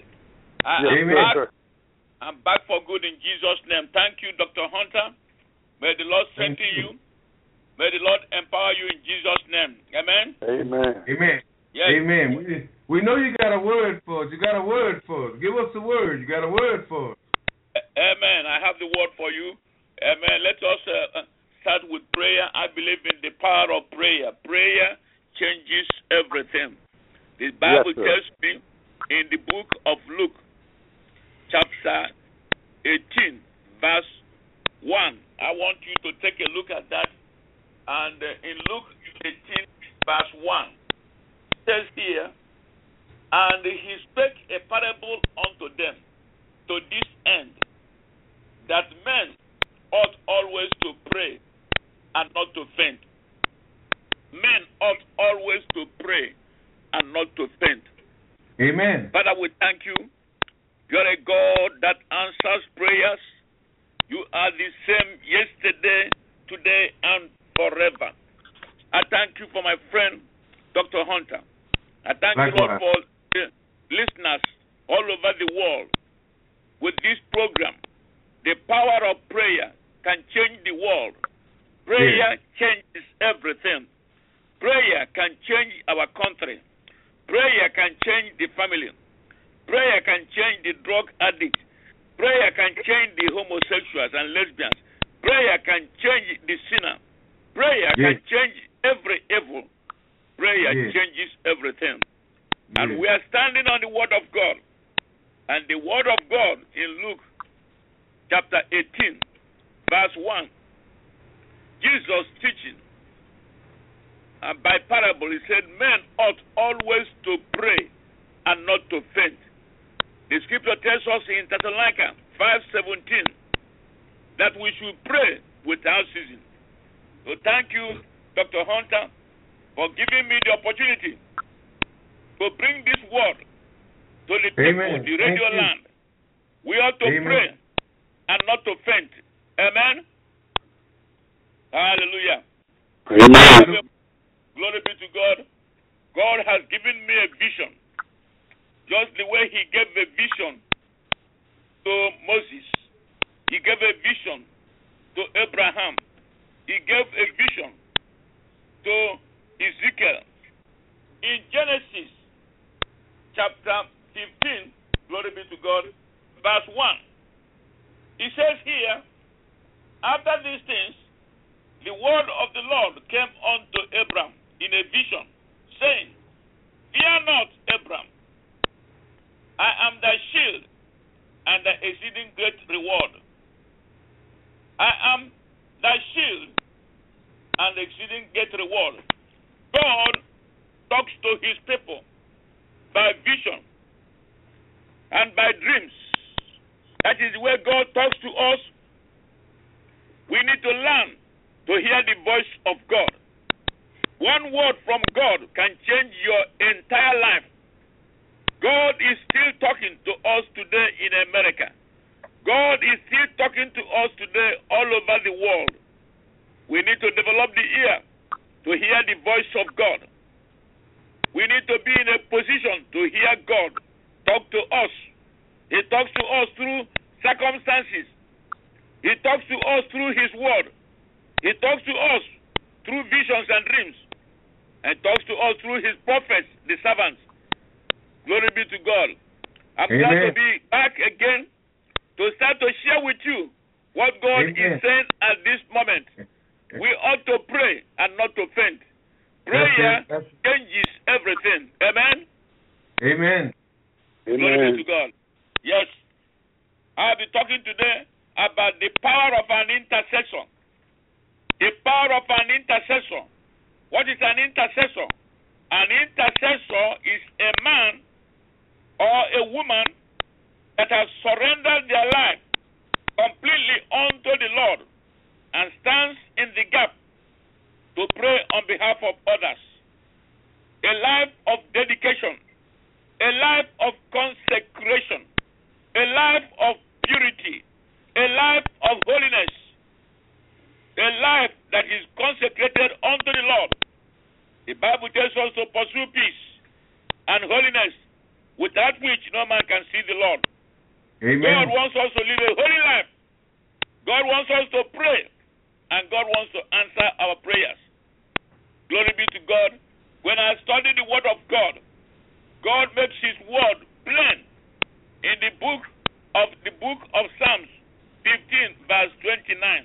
S5: I'm back for good in Jesus' name. Thank you, Dr. Hunter. May the Lord strengthen you. May the Lord empower you in Jesus' name. Amen?
S3: Amen.
S2: Amen. Yes. Amen. We know you got a word for us. You got a word for us. Give us the word. You got a word for us.
S5: Amen. I have the word for you. Amen. Let us start with prayer. I believe in the power of prayer. Prayer changes everything. The Bible tells me in the book of Luke, chapter 18, verse 1. I want you to take a look at that. And in Luke 18, verse 1, it says here, "And he spake a parable unto them to this end, that men ought always to pray and not to faint." Men ought always to pray and not to faint.
S2: Amen.
S5: Father, we thank you. You're a God that answers prayers. You are the same yesterday, today, and forever. I thank you for my friend, Dr. Hunter. I thank you, Lord, for the listeners all over the world. With this program, the power of prayer can change the world. Prayer changes everything. Prayer can change our country. Prayer can change the family. Prayer can change the drug addict. Prayer can change the homosexuals and lesbians. Prayer can change the sinner. Prayer can change every evil. Prayer changes everything. And we are standing on the Word of God. And the Word of God in Luke chapter 18, verse 1. Jesus teaching. And by parable, he said, men ought always to pray and not to faint. The scripture tells us in Thessalonica 5:17 that we should pray without ceasing. So thank you, Dr. Hunter, for giving me the opportunity to bring this word to the people, the radio land, We ought to
S2: Amen.
S5: pray and not to faint. Amen. Hallelujah.
S3: Amen.
S5: Glory be to God. God has given me a vision. Just the way he gave a vision to Moses. He gave a vision to Abraham. He gave a vision to Ezekiel. In Genesis chapter 15, glory be to God, verse 1. He says here, after these things, the word of the Lord came unto Abram in a vision, saying, Fear not, Abram, I am thy shield and thy exceeding great reward. I am thy shield and exceeding great reward. God talks to his people by vision and by dreams. That is where God talks to us. We need to learn to hear the voice of God. One word from God can change your entire life. God is still talking to us today in America. God is still talking to us today all over the world. We need to develop the ear to hear the voice of God. We need to be in a position to hear God talk to us. He talks to us through circumstances. He talks to us through his word. He talks to us through visions and dreams. And talks to us through his prophets, the servants. Glory be to God. I'm
S2: Amen.
S5: glad to be back again to start to share with you what God
S2: Amen.
S5: is saying at this moment. We ought to pray and not to faint. Prayer changes everything. Amen?
S2: Amen.
S5: Glory be to God. Yes. I'll be talking today about the power of an intercessor. The power of an intercessor. What is an intercessor? An intercessor is a man or a woman that has surrendered their life completely unto the Lord and stands in the gap to pray on behalf of others. A life of dedication, a life of consecration, a life of purity, a life of holiness, a life that is consecrated unto the Lord. The Bible tells us to pursue peace and holiness, without which no man can see the Lord.
S2: Amen.
S5: God wants us to live a holy life. God wants us to pray, and God wants to answer our prayers. Glory be to God. When I study the word of God, God makes his word plain in the book of Psalms 15, verse 29.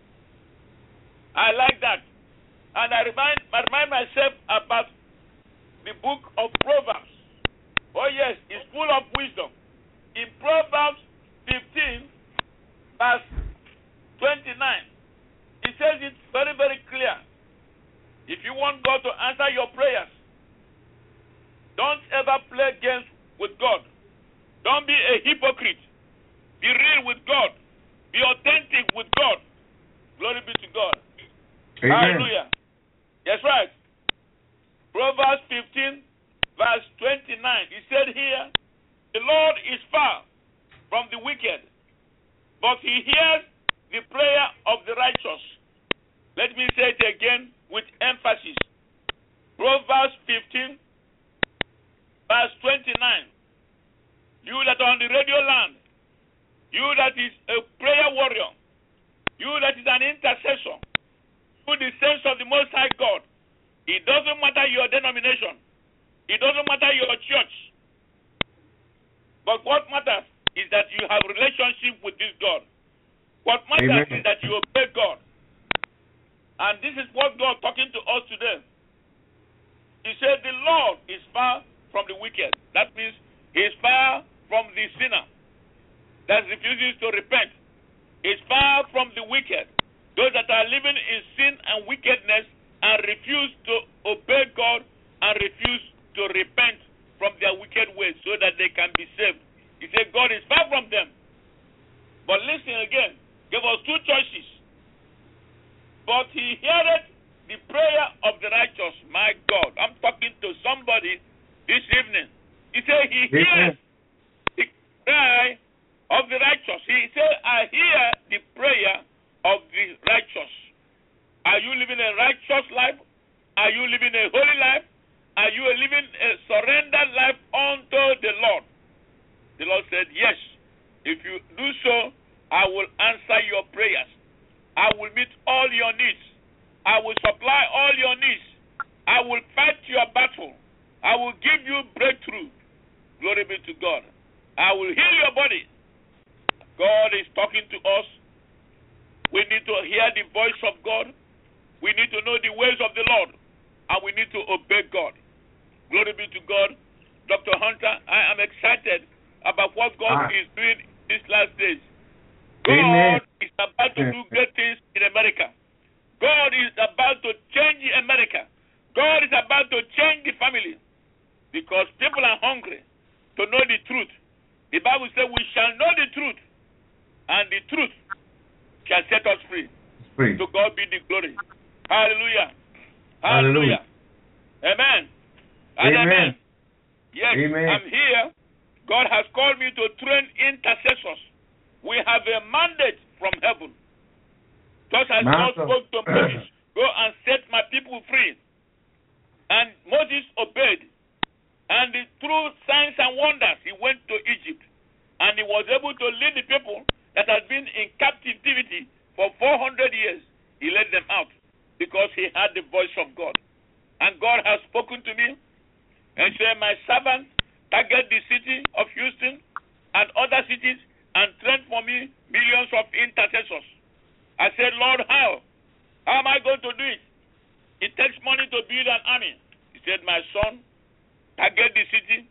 S5: I like that. And I remind myself about the book of Proverbs. Oh yes, it's full of wisdom. In Proverbs 15, verse 29, it says it very, very clear. If you want God to answer your prayers, don't ever play games with God. Don't be a hypocrite. Be real with God. Be authentic with God. Glory be to God.
S2: Amen.
S5: Hallelujah. That's right. Proverbs 15, verse 29. He said here, the Lord is far from the wicked, but he hears the prayer of the righteous. Let me say it again with emphasis. Proverbs 15, verse 29. You that are on the radio land, you that is a prayer warrior, you that is an intercessor, you the saints of the Most High God, it doesn't matter your denomination, it doesn't matter your church, but what matters is that you have relationship with this God. What matters is that you obey God. And this is what God talking to us today. He said the Lord is far from the wicked. That means he is far from the sinner that refuses to repent. He is far from the wicked, those that are living in sin and wickedness and refuse to obey God and refuse to repent from their wicked ways so that they can be saved. He said God is far from them. But listen again, give us two choices. But he heareth the prayer of the righteous. My God, I'm talking to somebody this evening. He said he hears the cry of the righteous. He said, I hear the prayer of the righteous. Are you living a righteous life? Are you living a holy life? Are you living a surrendered life unto the Lord? The Lord said, yes. If you do so, I will answer your prayers. I will meet all your needs. I will supply all your needs. I will fight your battle. I will give you breakthrough. Glory be to God. I will heal your body. God is talking to us. We need to hear the voice of God. We need to know the ways of the Lord. And we need to obey God. Glory be to God. Dr. Hunter, I am excited about what God is doing these last days. God is about to do great things in America. God is about to change America. God is about to change the family. Because people are hungry to know the truth. The Bible says we shall know the truth. And the truth shall set us free. To God be the glory. Hallelujah. Hallelujah. Amen. And amen. Yes, amen. I'm here. God has called me to train intercessors. We have a mandate from heaven. Just as God spoke to Moses, go and set my people free. And Moses obeyed. And through signs and wonders, he went to Egypt. And he was able to lead the people that had been in captivity for 400 years. He led them out because he had the voice of God. And God has spoken to me and said, my servant, target the city of Houston and other cities and train for me millions of intercessors. I said, Lord, how? How am I going to do it? It takes money to build an army. He said, my son, target the city,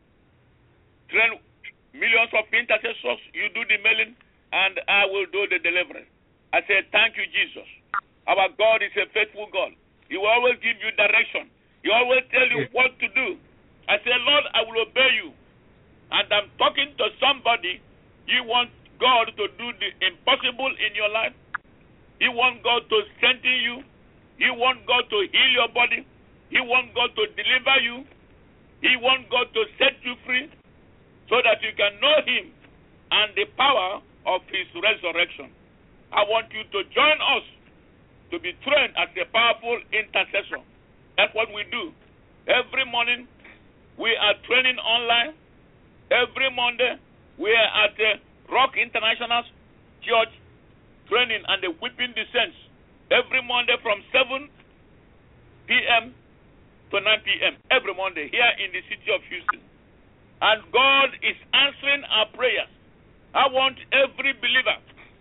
S5: train millions of intercessors, you do the mailing, and I will do the delivery. I said, thank you, Jesus. Our God is a faithful God. He will always give you direction. He always tell you what to do. I said, Lord, I will obey you. And I'm talking to somebody. You want God to do the impossible in your life. You want God to strengthen you. You want God to heal your body. You want God to deliver you. You want God to set you free so that you can know Him and the power of His resurrection. I want you to join us to be trained as a powerful intercessor. That's what we do. Every morning, we are training online. Every Monday, we are at Rock International Church training and equipping the saints. Every Monday from 7 p.m. to 9 p.m. Every Monday here in the city of Houston. And God is answering our prayers. I want every believer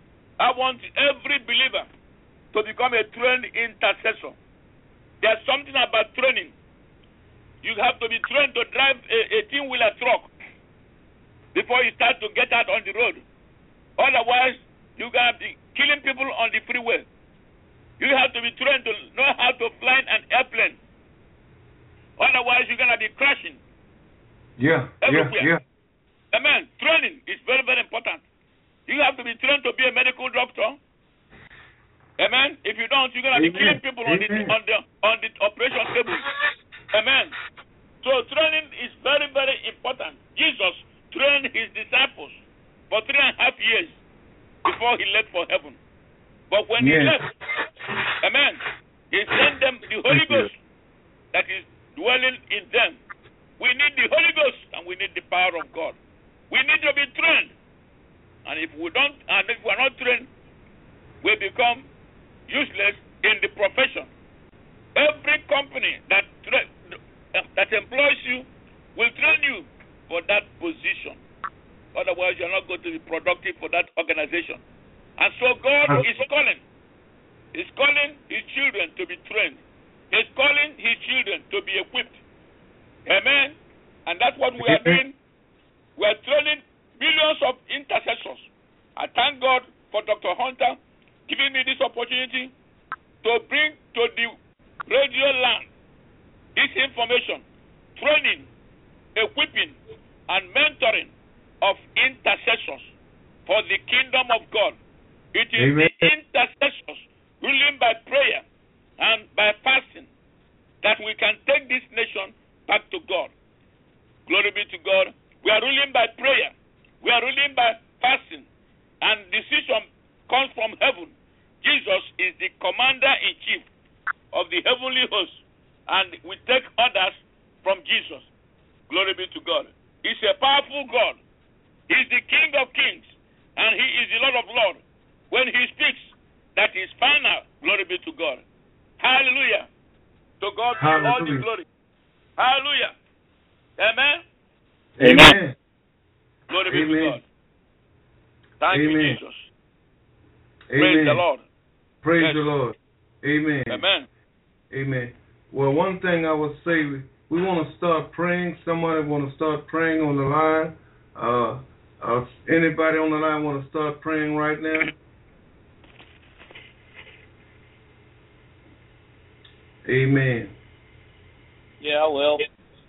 S5: to become a trained intercessor. There's something about training. You have to be trained to drive a 18-wheeler truck before you start to get out on the road. Otherwise, you're going to be killing people on the freeway. You have to be trained to know how to fly an airplane. Otherwise, you're going to be crashing. Everywhere. Amen. Training is very, very important. You have to be trained to be a medical doctor. Amen. If you don't, you're going to be killing people on the operation table. Amen. So training is very, very important. Jesus trained his disciples for 3.5 years before he left for heaven. But when he left, amen, he sent them the Holy Ghost that is dwelling in them. We need the Holy Ghost and we need the power of God. We need to be trained. And if we are not trained, we become useless in the profession. Every company that employs you will train you for that position. Otherwise, you're not going to be productive for that organization. And so God is calling. He's calling his children to be trained. He's calling his children to be equipped. Amen. And that's what we are doing. We are training millions of intercessors. I thank God for Dr. Hunter giving me this opportunity to bring to the radio land this information, training, equipping, and mentoring of intercessors for the kingdom of God. It is the intercessors ruling by prayer and by fasting that we can take this nation back to God. Glory be to God. We are ruling by prayer. We are ruling by fasting, and decision comes from heaven. Jesus is the commander-in-chief of the heavenly host, and we take orders from Jesus. Glory be to God. He's a powerful God. He's the King of kings, and he is the Lord of lords. When he speaks, that is final. Glory be to God. Hallelujah. To God be all the glory. Hallelujah. Amen.
S3: Amen.
S5: Glory be to God. Thank you, Jesus.
S2: Amen.
S5: Praise the Lord.
S2: Praise the Lord. Amen.
S5: Amen.
S2: Amen. Well, one thing I would say, we want to start praying. Somebody want to start praying on the line. Anybody on the line want to start praying right now? Amen.
S4: Yeah, I will.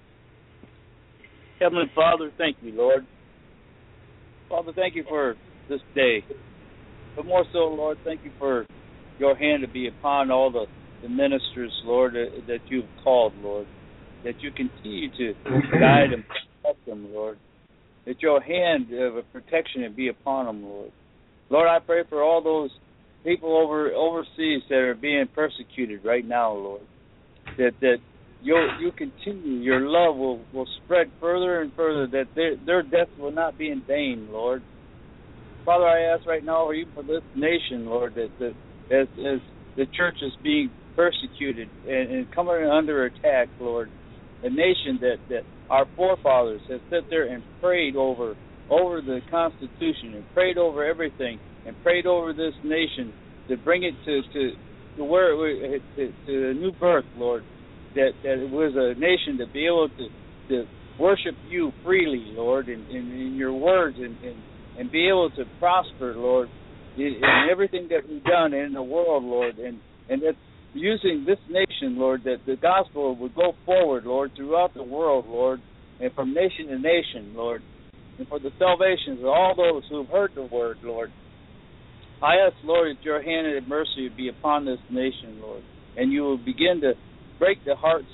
S4: Heavenly Father, thank you, Lord. Father, thank you for this day. But more so, Lord, thank you for your hand to be upon all the ministers, Lord, that you've called, Lord. That you continue to guide them, protect them, Lord. That your hand of protection be upon them, Lord. Lord, I pray for all those people overseas that are being persecuted right now, Lord. That you continue, your love will spread further and further, that their death will not be in vain, Lord. Father, I ask right now, even for this nation, Lord, that as the church is being persecuted and coming under attack, Lord, a nation that our forefathers have sat there and prayed over the Constitution and prayed over everything and prayed over this nation to bring it to where to a new birth, Lord. That it was a nation to be able to worship you freely, Lord, in your words and be able to prosper, Lord, in everything that we've done in the world, Lord, and that using this nation, Lord, that the gospel would go forward, Lord, throughout the world, Lord, and from nation to nation, Lord, and for the salvations of all those who have heard the word, Lord. I ask, Lord, that your hand of mercy would be upon this nation, Lord, and you will begin to break the hearts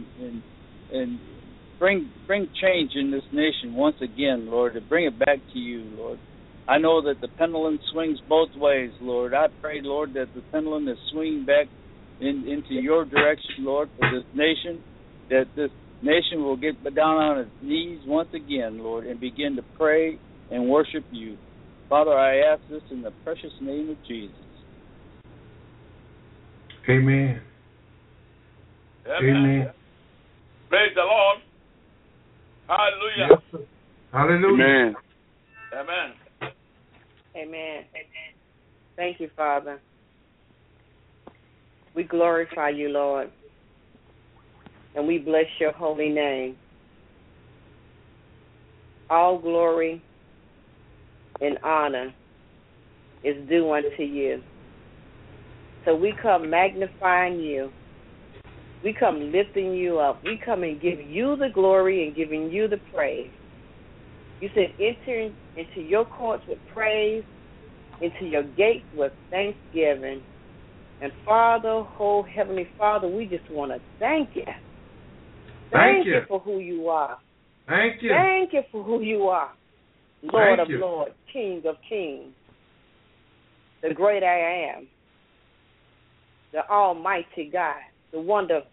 S4: and bring change in this nation once again, Lord, and bring it back to you, Lord. I know that the pendulum swings both ways, Lord. I pray, Lord, that the pendulum is swinging back into your direction, Lord, for this nation, that this nation will get down on its knees once again, Lord, and begin to pray and worship you. Father, I ask this in the precious name of Jesus.
S2: Amen. Amen.
S5: Praise the Lord. Hallelujah.
S2: Yes, hallelujah.
S3: Amen.
S5: Amen.
S6: Amen. Thank you, Father. We glorify you, Lord, and we bless your holy name. All glory and honor is due unto you. So we come magnifying you. We come lifting you up. We come and give you the glory and giving you the praise. You said, enter into your courts with praise, into your gates with thanksgiving. And Father, oh Heavenly Father, we just want to thank you. Thank you for who you are.
S2: Thank you.
S6: Thank you for who you are. Lord of Lords, King of Kings, the great I am, the Almighty God, the wonderful,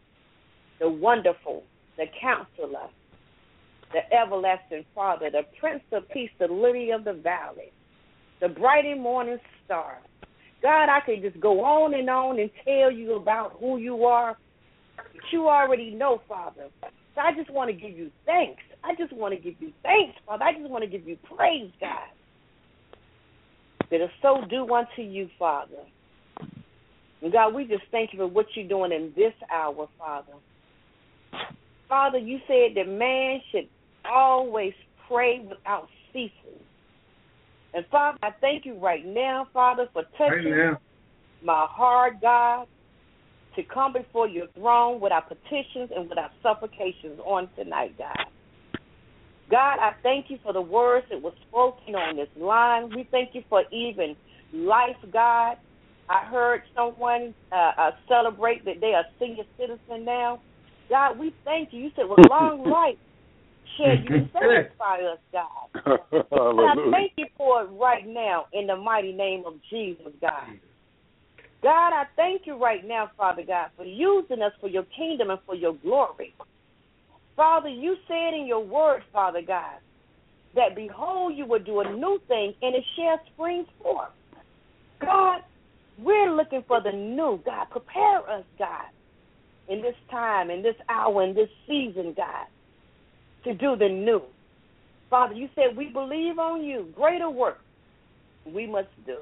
S6: the Counselor, the Everlasting Father, the Prince of Peace, the Lily of the Valley, the bright and morning star. God, I could just go on and tell you about who you are, but you already know, Father. So I just want to give you thanks. I just want to give you thanks, Father. I just want to give you praise, God, that is so due unto you, Father. And God, we just thank you for what you're doing in this hour, Father. Father, you said that man should always pray without ceasing. And Father, I thank you right now, Father, for touching my heart, God, to come before your throne with our petitions and with our supplications on tonight, God. God, I thank you for the words that were spoken on this line. We thank you for even life, God. I heard someone celebrate that they are senior citizen now. God, we thank you. You said with long life Shed you satisfy us, God. And I thank you for it right now in the mighty name of Jesus, God. God, I thank you right now, Father God, for using us for your kingdom and for your glory. Father, you said in your word, Father God, that behold, you will do a new thing and it shall spring forth. God, we're looking for the new. God, prepare us, God, in this time, in this hour, in this season, God, to do the new. Father, you said we believe on you. Greater work we must do.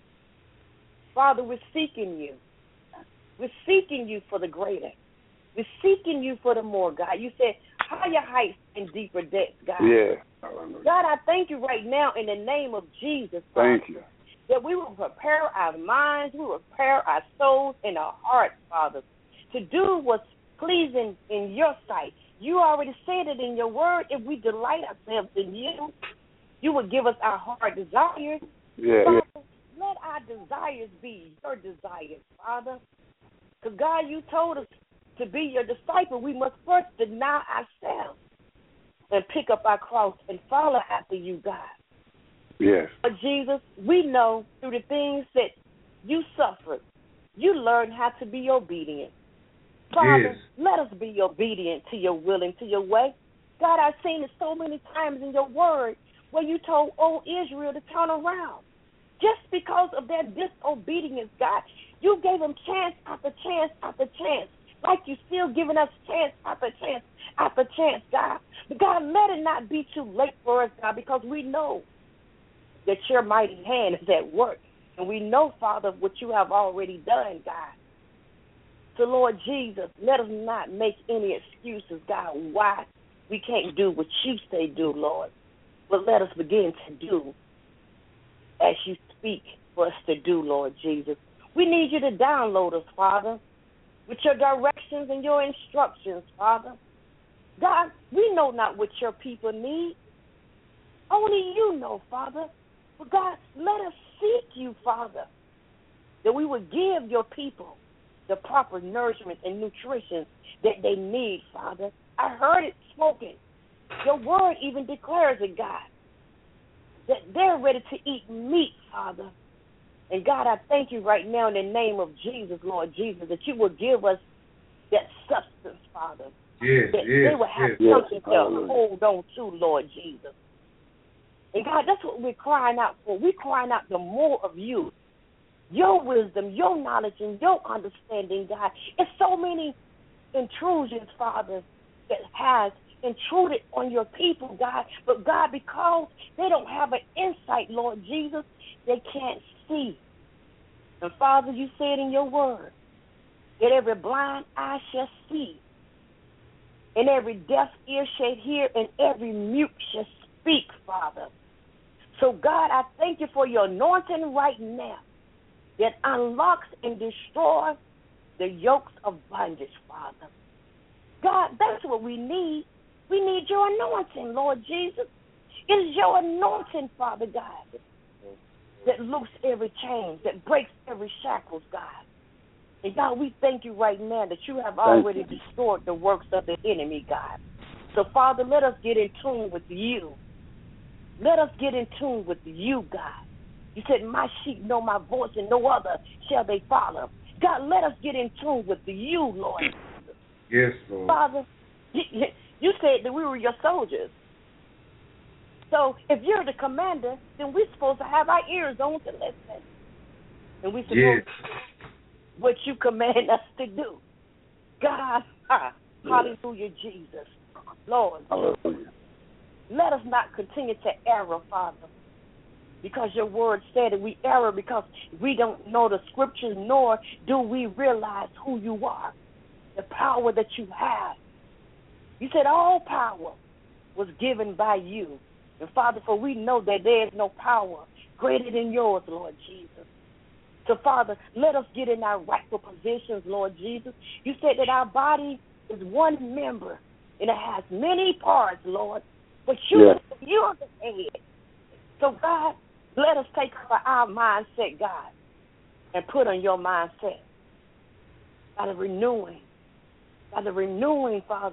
S6: Father, we're seeking you. We're seeking you for the greater. We're seeking you for the more, God. You said higher heights and deeper depths, God.
S3: Yeah.
S6: God, I thank you right now in the name of Jesus, Father,
S3: Thank you.
S6: that we will prepare our minds, we will prepare our souls and our hearts, Father, to do what's pleasing in your sight. You already said it in your word. If we delight ourselves in you, you will give us our heart desires.
S3: Yeah.
S6: Father, let our desires be your desires, Father. Because, God, you told us to be your disciple, we must first deny ourselves and pick up our cross and follow after you, God.
S3: Yes.
S6: But, Jesus, we know through the things that you suffered, you learned how to be obedient. Father, let us be obedient to your will and to your way. God, I've seen it so many times in your word where you told old Israel to turn around. Just because of their disobedience, God, you gave them chance after chance after chance, like you're still giving us chance after chance after chance, God. But, God, let it not be too late for us, God, because we know that your mighty hand is at work. And we know, Father, what you have already done, God. So, Lord Jesus, let us not make any excuses, God, why we can't do what you say do, Lord. But let us begin to do as you speak for us to do, Lord Jesus. We need you to download us, Father, with your directions and your instructions, Father. God, we know not what your people need. Only you know, Father. But, God, let us seek you, Father, that we would give your people the proper nourishment and nutrition that they need, Father. I heard it spoken. Your word even declares it, God, that they're ready to eat meat, Father. And, God, I thank you right now in the name of Jesus, Lord Jesus, that you will give us that substance, Father.
S2: Yes,
S6: that they will have something to hold on to, Lord Jesus. And, God, that's what we're crying out for. We're crying out the more of you. Your wisdom, your knowledge, and your understanding, God. It's so many intrusions, Father, that has intruded on your people, God. But, God, because they don't have an insight, Lord Jesus, they can't see. And, Father, you said in your word that every blind eye shall see, and every deaf ear shall hear, and every mute shall speak, Father. So, God, I thank you for your anointing right now that unlocks and destroys the yokes of bondage, Father. God, that's what we need. We need your anointing, Lord Jesus. It is your anointing, Father God, that loose every chain, that breaks every shackles, God. And, God, we thank you right now that you have already destroyed the works of the enemy, God. So, Father, let us get in tune with you. Let us get in tune with you, God. You said, my sheep know my voice, and no other shall they follow. God, let us get in tune with you, Lord.
S2: Yes, Lord.
S6: Father, you said that we were your soldiers. So if you're the commander, then we're supposed to have our ears on to listen. And we're supposed to do what you command us to do. God, hallelujah, Jesus. Lord, let us not continue to err, Father, because your word said that we err because we don't know the scriptures, nor do we realize who you are, the power that you have. You said all power was given by you. And, Father, for we know that there is no power greater than yours, Lord Jesus. So, Father, let us get in our rightful positions, Lord Jesus. You said that our body is one member, and it has many parts, Lord. But you're the head. So, God, let us take our mindset, God, and put on your mindset by the renewing, Father,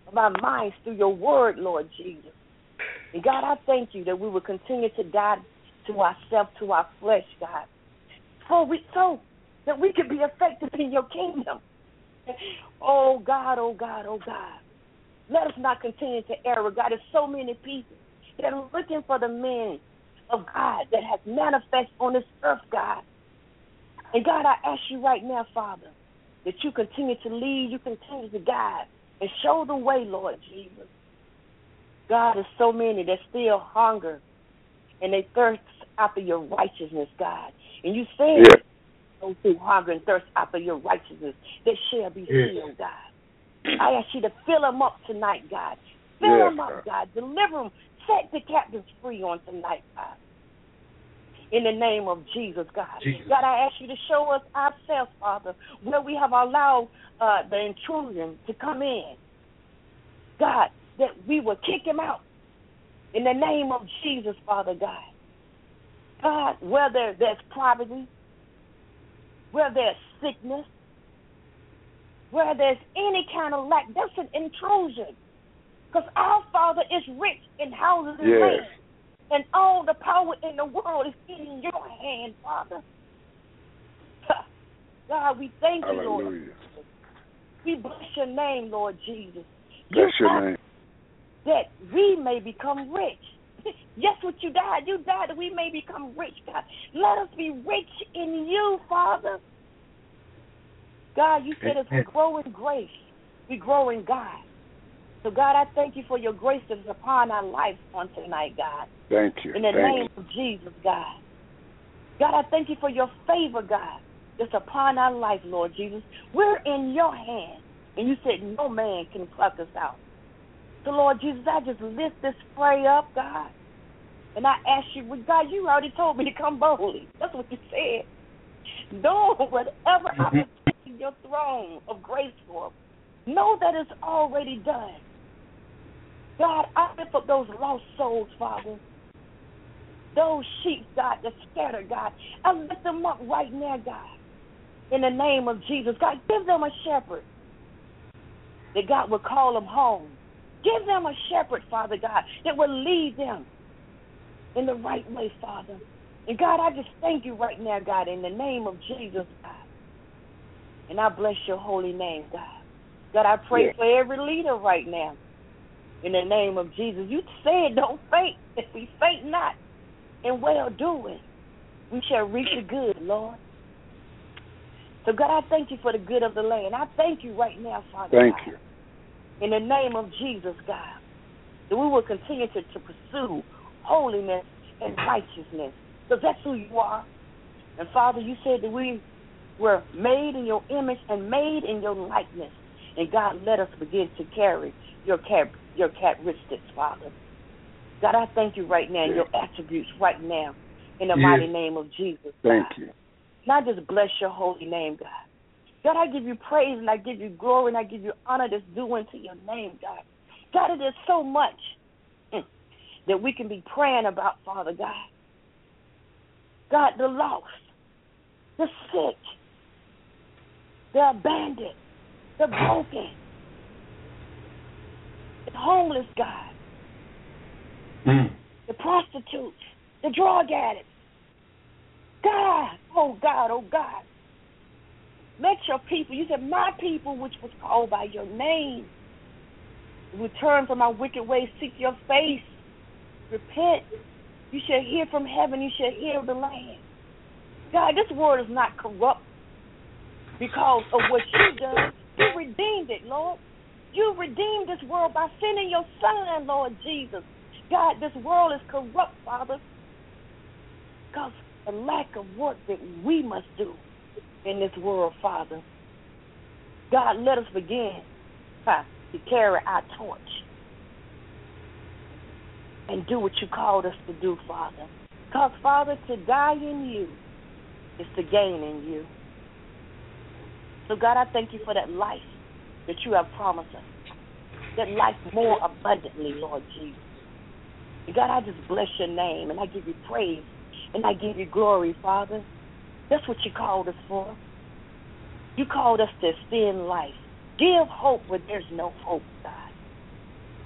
S6: of our minds through your word, Lord Jesus. And God, I thank you that we will continue to die to ourselves, to our flesh, God, so that we can be effective in your kingdom. Oh, God, oh, God, oh, God. Let us not continue to err, God. There's so many people that are looking for the men of God that has manifested on this earth, God. And, God, I ask you right now, Father, that you continue to lead, you continue to guide, and show the way, Lord Jesus. God, there's so many that still hunger and they thirst after your righteousness, God. And you said, those who hunger and thirst after your righteousness, they shall be healed, God. I ask you to fill them up tonight, God. Fill them up, God. Deliver them. Set the captives free on tonight, God. In the name of Jesus, God. God, I ask you to show us ourselves, Father, where we have allowed the intrusion to come in. God, that we will kick him out. In the name of Jesus, Father God. God, where there's poverty, where there's sickness, where there's any kind of lack, that's an intrusion. Because our Father is rich in houses and land. And all the power in the world is in your hand, Father. God, we thank you, Lord. We bless your name, Lord Jesus.
S3: Bless your name.
S6: That we may become rich. Yes, what you died that we may become rich, God. Let us be rich in you, Father. God, you said as we grow in grace, we grow in God. So, God, I thank you for your grace that is upon our lives on tonight, God.
S3: Thank you.
S6: In the name of Jesus, God. God, I thank you for your favor, God, that's upon our life, Lord Jesus. We're in your hand. And you said no man can pluck us out. So, Lord Jesus, I just lift this prayer up, God. And I ask you, well, God, you already told me to come boldly. That's what you said. Know whatever I'm in your throne of grace for, know that it's already done. God, I lift up those lost souls, Father. Those sheep, God, that's scattered, God. I lift them up right now, God. In the name of Jesus. God, give them a shepherd that God will call them home. Give them a shepherd, Father God, that will lead them in the right way, Father. And God, I just thank you right now, God, in the name of Jesus, God. And I bless your holy name, God. God, I pray for every leader right now. In the name of Jesus. You said don't faint. If we faint not in well-doing, we shall reap the good, Lord. So, God, I thank you for the good of the land. I thank you right now, Father.
S3: Thank you.
S6: In the name of Jesus, God, that we will continue to pursue holiness and righteousness, because that's who you are. And, Father, you said that we were made in your image and made in your likeness. And, God, let us begin to carry your characteristics, Father. God, I thank you right now, your attributes right now, in the mighty name of Jesus, God.
S3: Thank you.
S6: And I just bless your holy name, God. God, I give you praise and I give you glory and I give you honor that's due unto your name, God. God, it is so much that we can be praying about, Father God. God, the lost, the sick, the abandoned, the broken, the homeless, God, the prostitutes, the drug addicts. God, oh God, oh God. Let your people, you said, my people which was called by your name, return from our wicked ways, seek your face, repent. You shall hear from heaven, you shall heal the land. God, this world is not corrupt because of what you done. You redeemed it, Lord. You redeemed this world by sending your Son, Lord Jesus. God, this world is corrupt, Father, because of the lack of work that we must do in this world, Father. God, let us begin to carry our torch and do what you called us to do, Father. Because, Father, to die in you is to gain in you. So, God, I thank you for that life that you have promised us, that life more abundantly, Lord Jesus. And God, I just bless your name, and I give you praise, and I give you glory, Father. That's what you called us for. You called us to extend life. Give hope where there's no hope, God.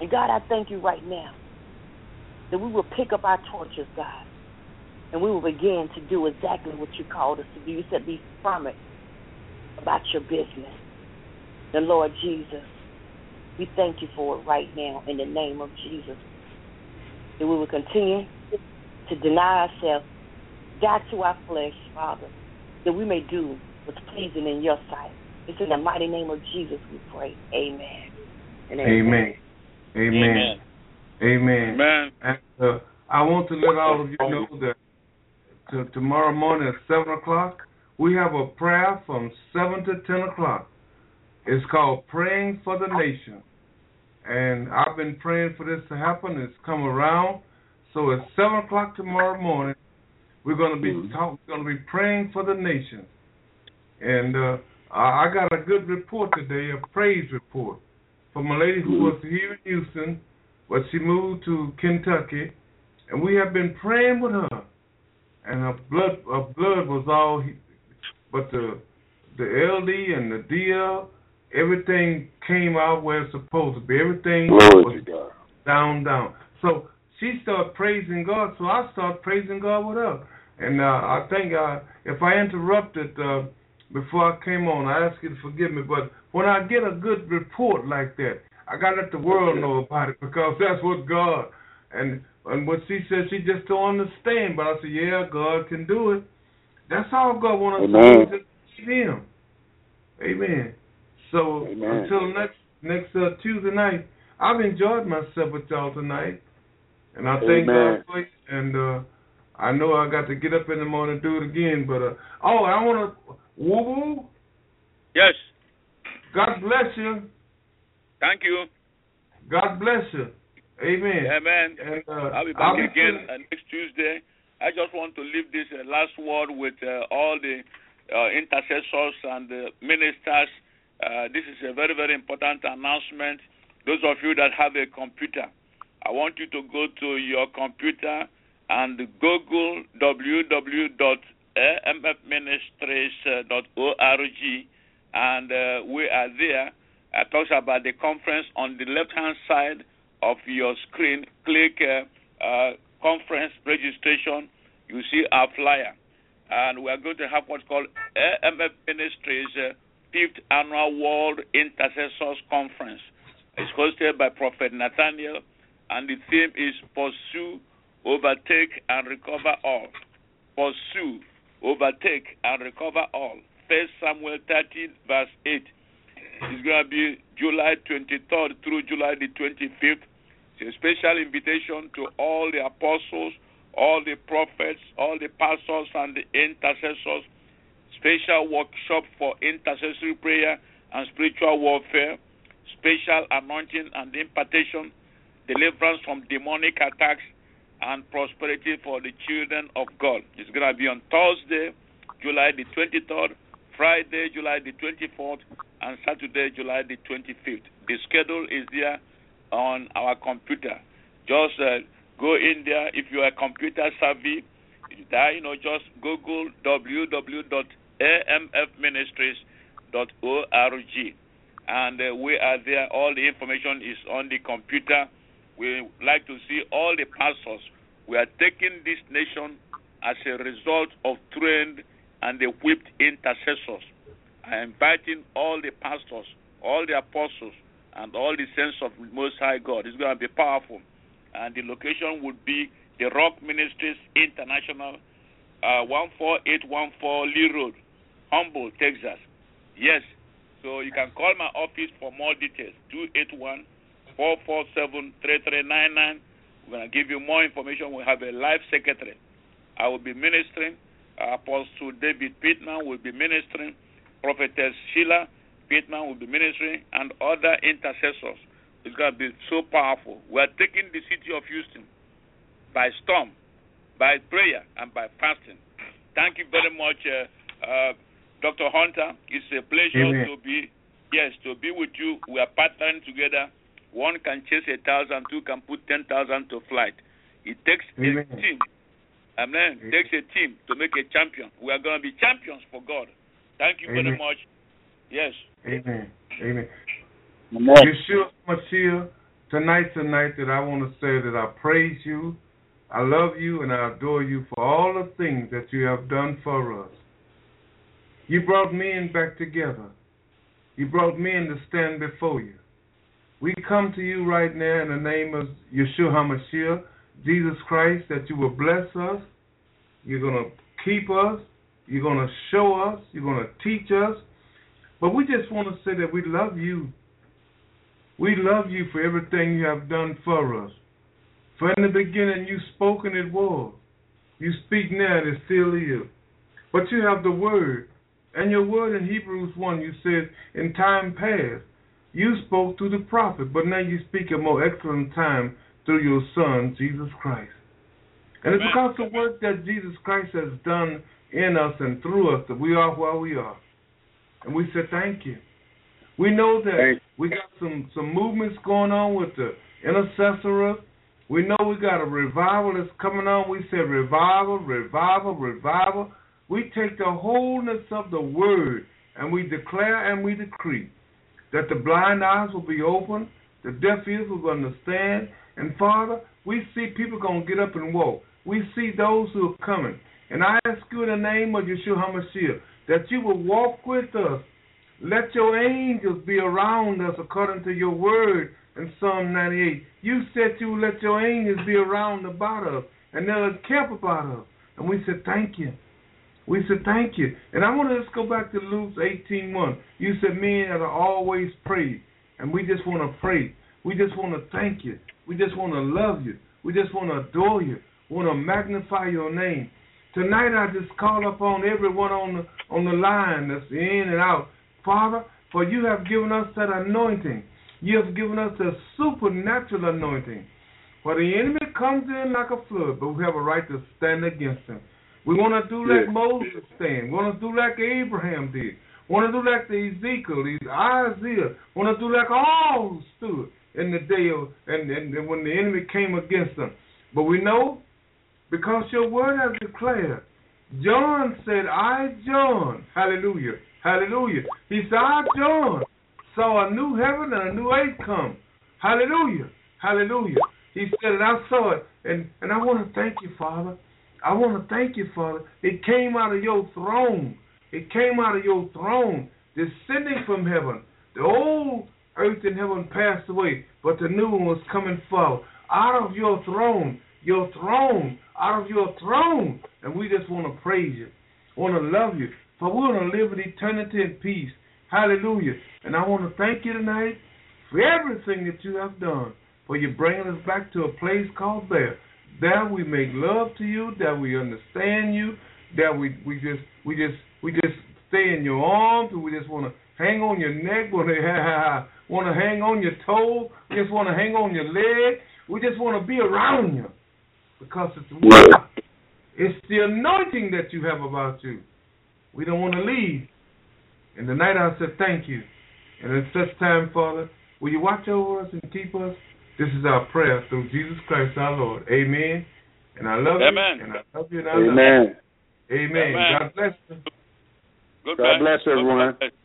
S6: And God, I thank you right now that we will pick up our torches, God, and we will begin to do exactly what you called us to do. You said be firm about your business. The Lord Jesus, we thank you for it right now in the name of Jesus. That we will continue to deny ourselves, die to our flesh, Father, that we may do what's pleasing in your sight. It's in the mighty name of Jesus we pray. Amen. And amen.
S2: Amen. Amen.
S5: Amen.
S2: And I want to let all of you know that tomorrow morning at 7 o'clock, we have a prayer from 7 to 10 o'clock. It's called Praying for the Nation. And I've been praying for this to happen. It's come around. So at 7 o'clock tomorrow morning, we're going to be praying for the nation. And I got a good report today, a praise report, from a lady who was here in Houston, but she moved to Kentucky, and we have been praying with her. And her blood was all, but the LD and the DL, everything came out where it's supposed to be. Everything was down. So she started praising God, so I started praising God with her. And I think if I interrupted before I came on, I ask you to forgive me, but when I get a good report like that, I got to let the world know about it, because that's what God, and what she said, she just don't understand, but I said, yeah, God can do it. That's all God wants us to do, just believe Him. Amen. So until next Tuesday night, I've enjoyed myself with y'all tonight, and I thank God for it, and I know I got to get up in the morning and do it again, but I want to woo-woo.
S5: Yes.
S2: God bless you.
S5: Thank you.
S2: God bless you. Amen.
S5: Amen.
S2: And,
S5: I'll be back again next Tuesday. I just want to leave this last word with all the intercessors and ministers. This is a very, very important announcement. Those of you that have a computer, I want you to go to your computer and Google www.amfministries.org, and we are there. It talks about the conference. On the left-hand side of your screen, click conference registration. You see our flyer. And we are going to have what's called AMF Ministries 5th Annual World Intercessors Conference. It's hosted by Prophet Nathaniel, and the theme is Pursue, Overtake, and Recover All. Pursue, Overtake, and Recover All. 1 Samuel 13, verse 8. It's going to be July 23rd through July the 25th. It's a special invitation to all the apostles, all the prophets, all the pastors, and the intercessors. Special workshop for intercessory prayer and spiritual warfare. Special anointing and impartation. Deliverance from demonic attacks and prosperity for the children of God. It's going to be on Thursday, July the 23rd, Friday, July the 24th, and Saturday, July the 25th. The schedule is there on our computer. Just go in there. If you are computer savvy, just Google www.amfministries.org, and we are there. All the information is on the computer. We like to see all the pastors. We are taking this nation as a result of trained and equipped intercessors. I am inviting all the pastors, all the apostles, and all the saints of Most High God. It's going to be powerful. And the location would be the Rock Ministries International, 14814 Lee Road, Humboldt, Texas. Yes. So you can call my office for more details, 281-447-3399. We're going to give you more information. We have a live secretary. I will be ministering. Apostle David Pittman will be ministering. Prophetess Sheila Pittman will be ministering, and other intercessors. It's going to be so powerful. We are taking the city of Houston by storm, by prayer, and by fasting. Thank you very much, Dr. Hunter. It's a pleasure to be with you. We are partnering together. One can chase 1,000, two can put 10,000 to flight. It takes a team. Amen. It takes a team to make a champion. We are going to be champions for God. Thank you very much. Yes.
S2: Amen.
S3: Amen.
S2: Yeshua Mashiach tonight's a night that I want to say that I praise you, I love you, and I adore you for all the things that you have done for us. You brought men back together. You brought men to stand before you. We come to you right now in the name of Yeshua HaMashiach, Jesus Christ, that you will bless us. You're going to keep us. You're going to show us. You're going to teach us. But we just want to say that we love you. We love you for everything you have done for us. For in the beginning you spoke and it was. You speak now and it still is. But you have the word. And your word in Hebrews 1, you said, in time past, you spoke through the prophet, but now you speak a more excellent time through your Son, Jesus Christ. And it's because of the work that Jesus Christ has done in us and through us that we are where we are. And we say thank you. We know that we got some movements going on with the intercessor. We know we got a revival that's coming on. We say revival, revival, revival. We take the wholeness of the word and we declare and we decree that the blind eyes will be open, the deaf ears will understand, and Father, we see people going to get up and walk. We see those who are coming. And I ask you in the name of Yeshua HaMashiach that you will walk with us. Let your angels be around us according to your word in Psalm 98. You said you would let your angels be around about us, and they'll camp about us. And we said thank you. We said thank you. And I want to just go back to Luke 18:1. You said men that are always prayed. And we just want to pray. We just want to thank you. We just want to love you. We just want to adore you. We want to magnify your name. Tonight I just call upon everyone on the line that's in and out. Father, for you have given us that anointing. You have given us a supernatural anointing. For the enemy comes in like a flood, but we have a right to stand against him. We want to do like Moses stand. We want to do like Abraham did. We want to do like the Ezekiel, the Isaiah. We want to do like all who stood in the day of, and when the enemy came against them. But we know, because your word has declared, John said, I, John, hallelujah, hallelujah. He said, I, John, saw a new heaven and a new earth come. Hallelujah, hallelujah. He said, and I saw it, and I want to thank you, Father. I want to thank you, Father. It came out of your throne. It came out of your throne, descending from heaven. The old earth and heaven passed away, but the new one was coming forth. Out of your throne, out of your throne. And we just want to praise you, want to love you, for we want to live in eternity and peace. Hallelujah. And I want to thank you tonight for everything that you have done, for you bringing us back to a place called there. That we make love to you, that we understand you, that we just stay in your arms, and we just want to hang on your neck, want to hang on your toe, we just want to hang on your leg, we just want to be around you, because it's the anointing that you have about you. We don't want to leave. And tonight I said thank you. And at such time, Father, will you watch over us and keep us? This is our prayer through Jesus Christ our Lord. Amen. And I love you. And I love you. And I love you. Amen. God bless you.
S3: God bless everyone.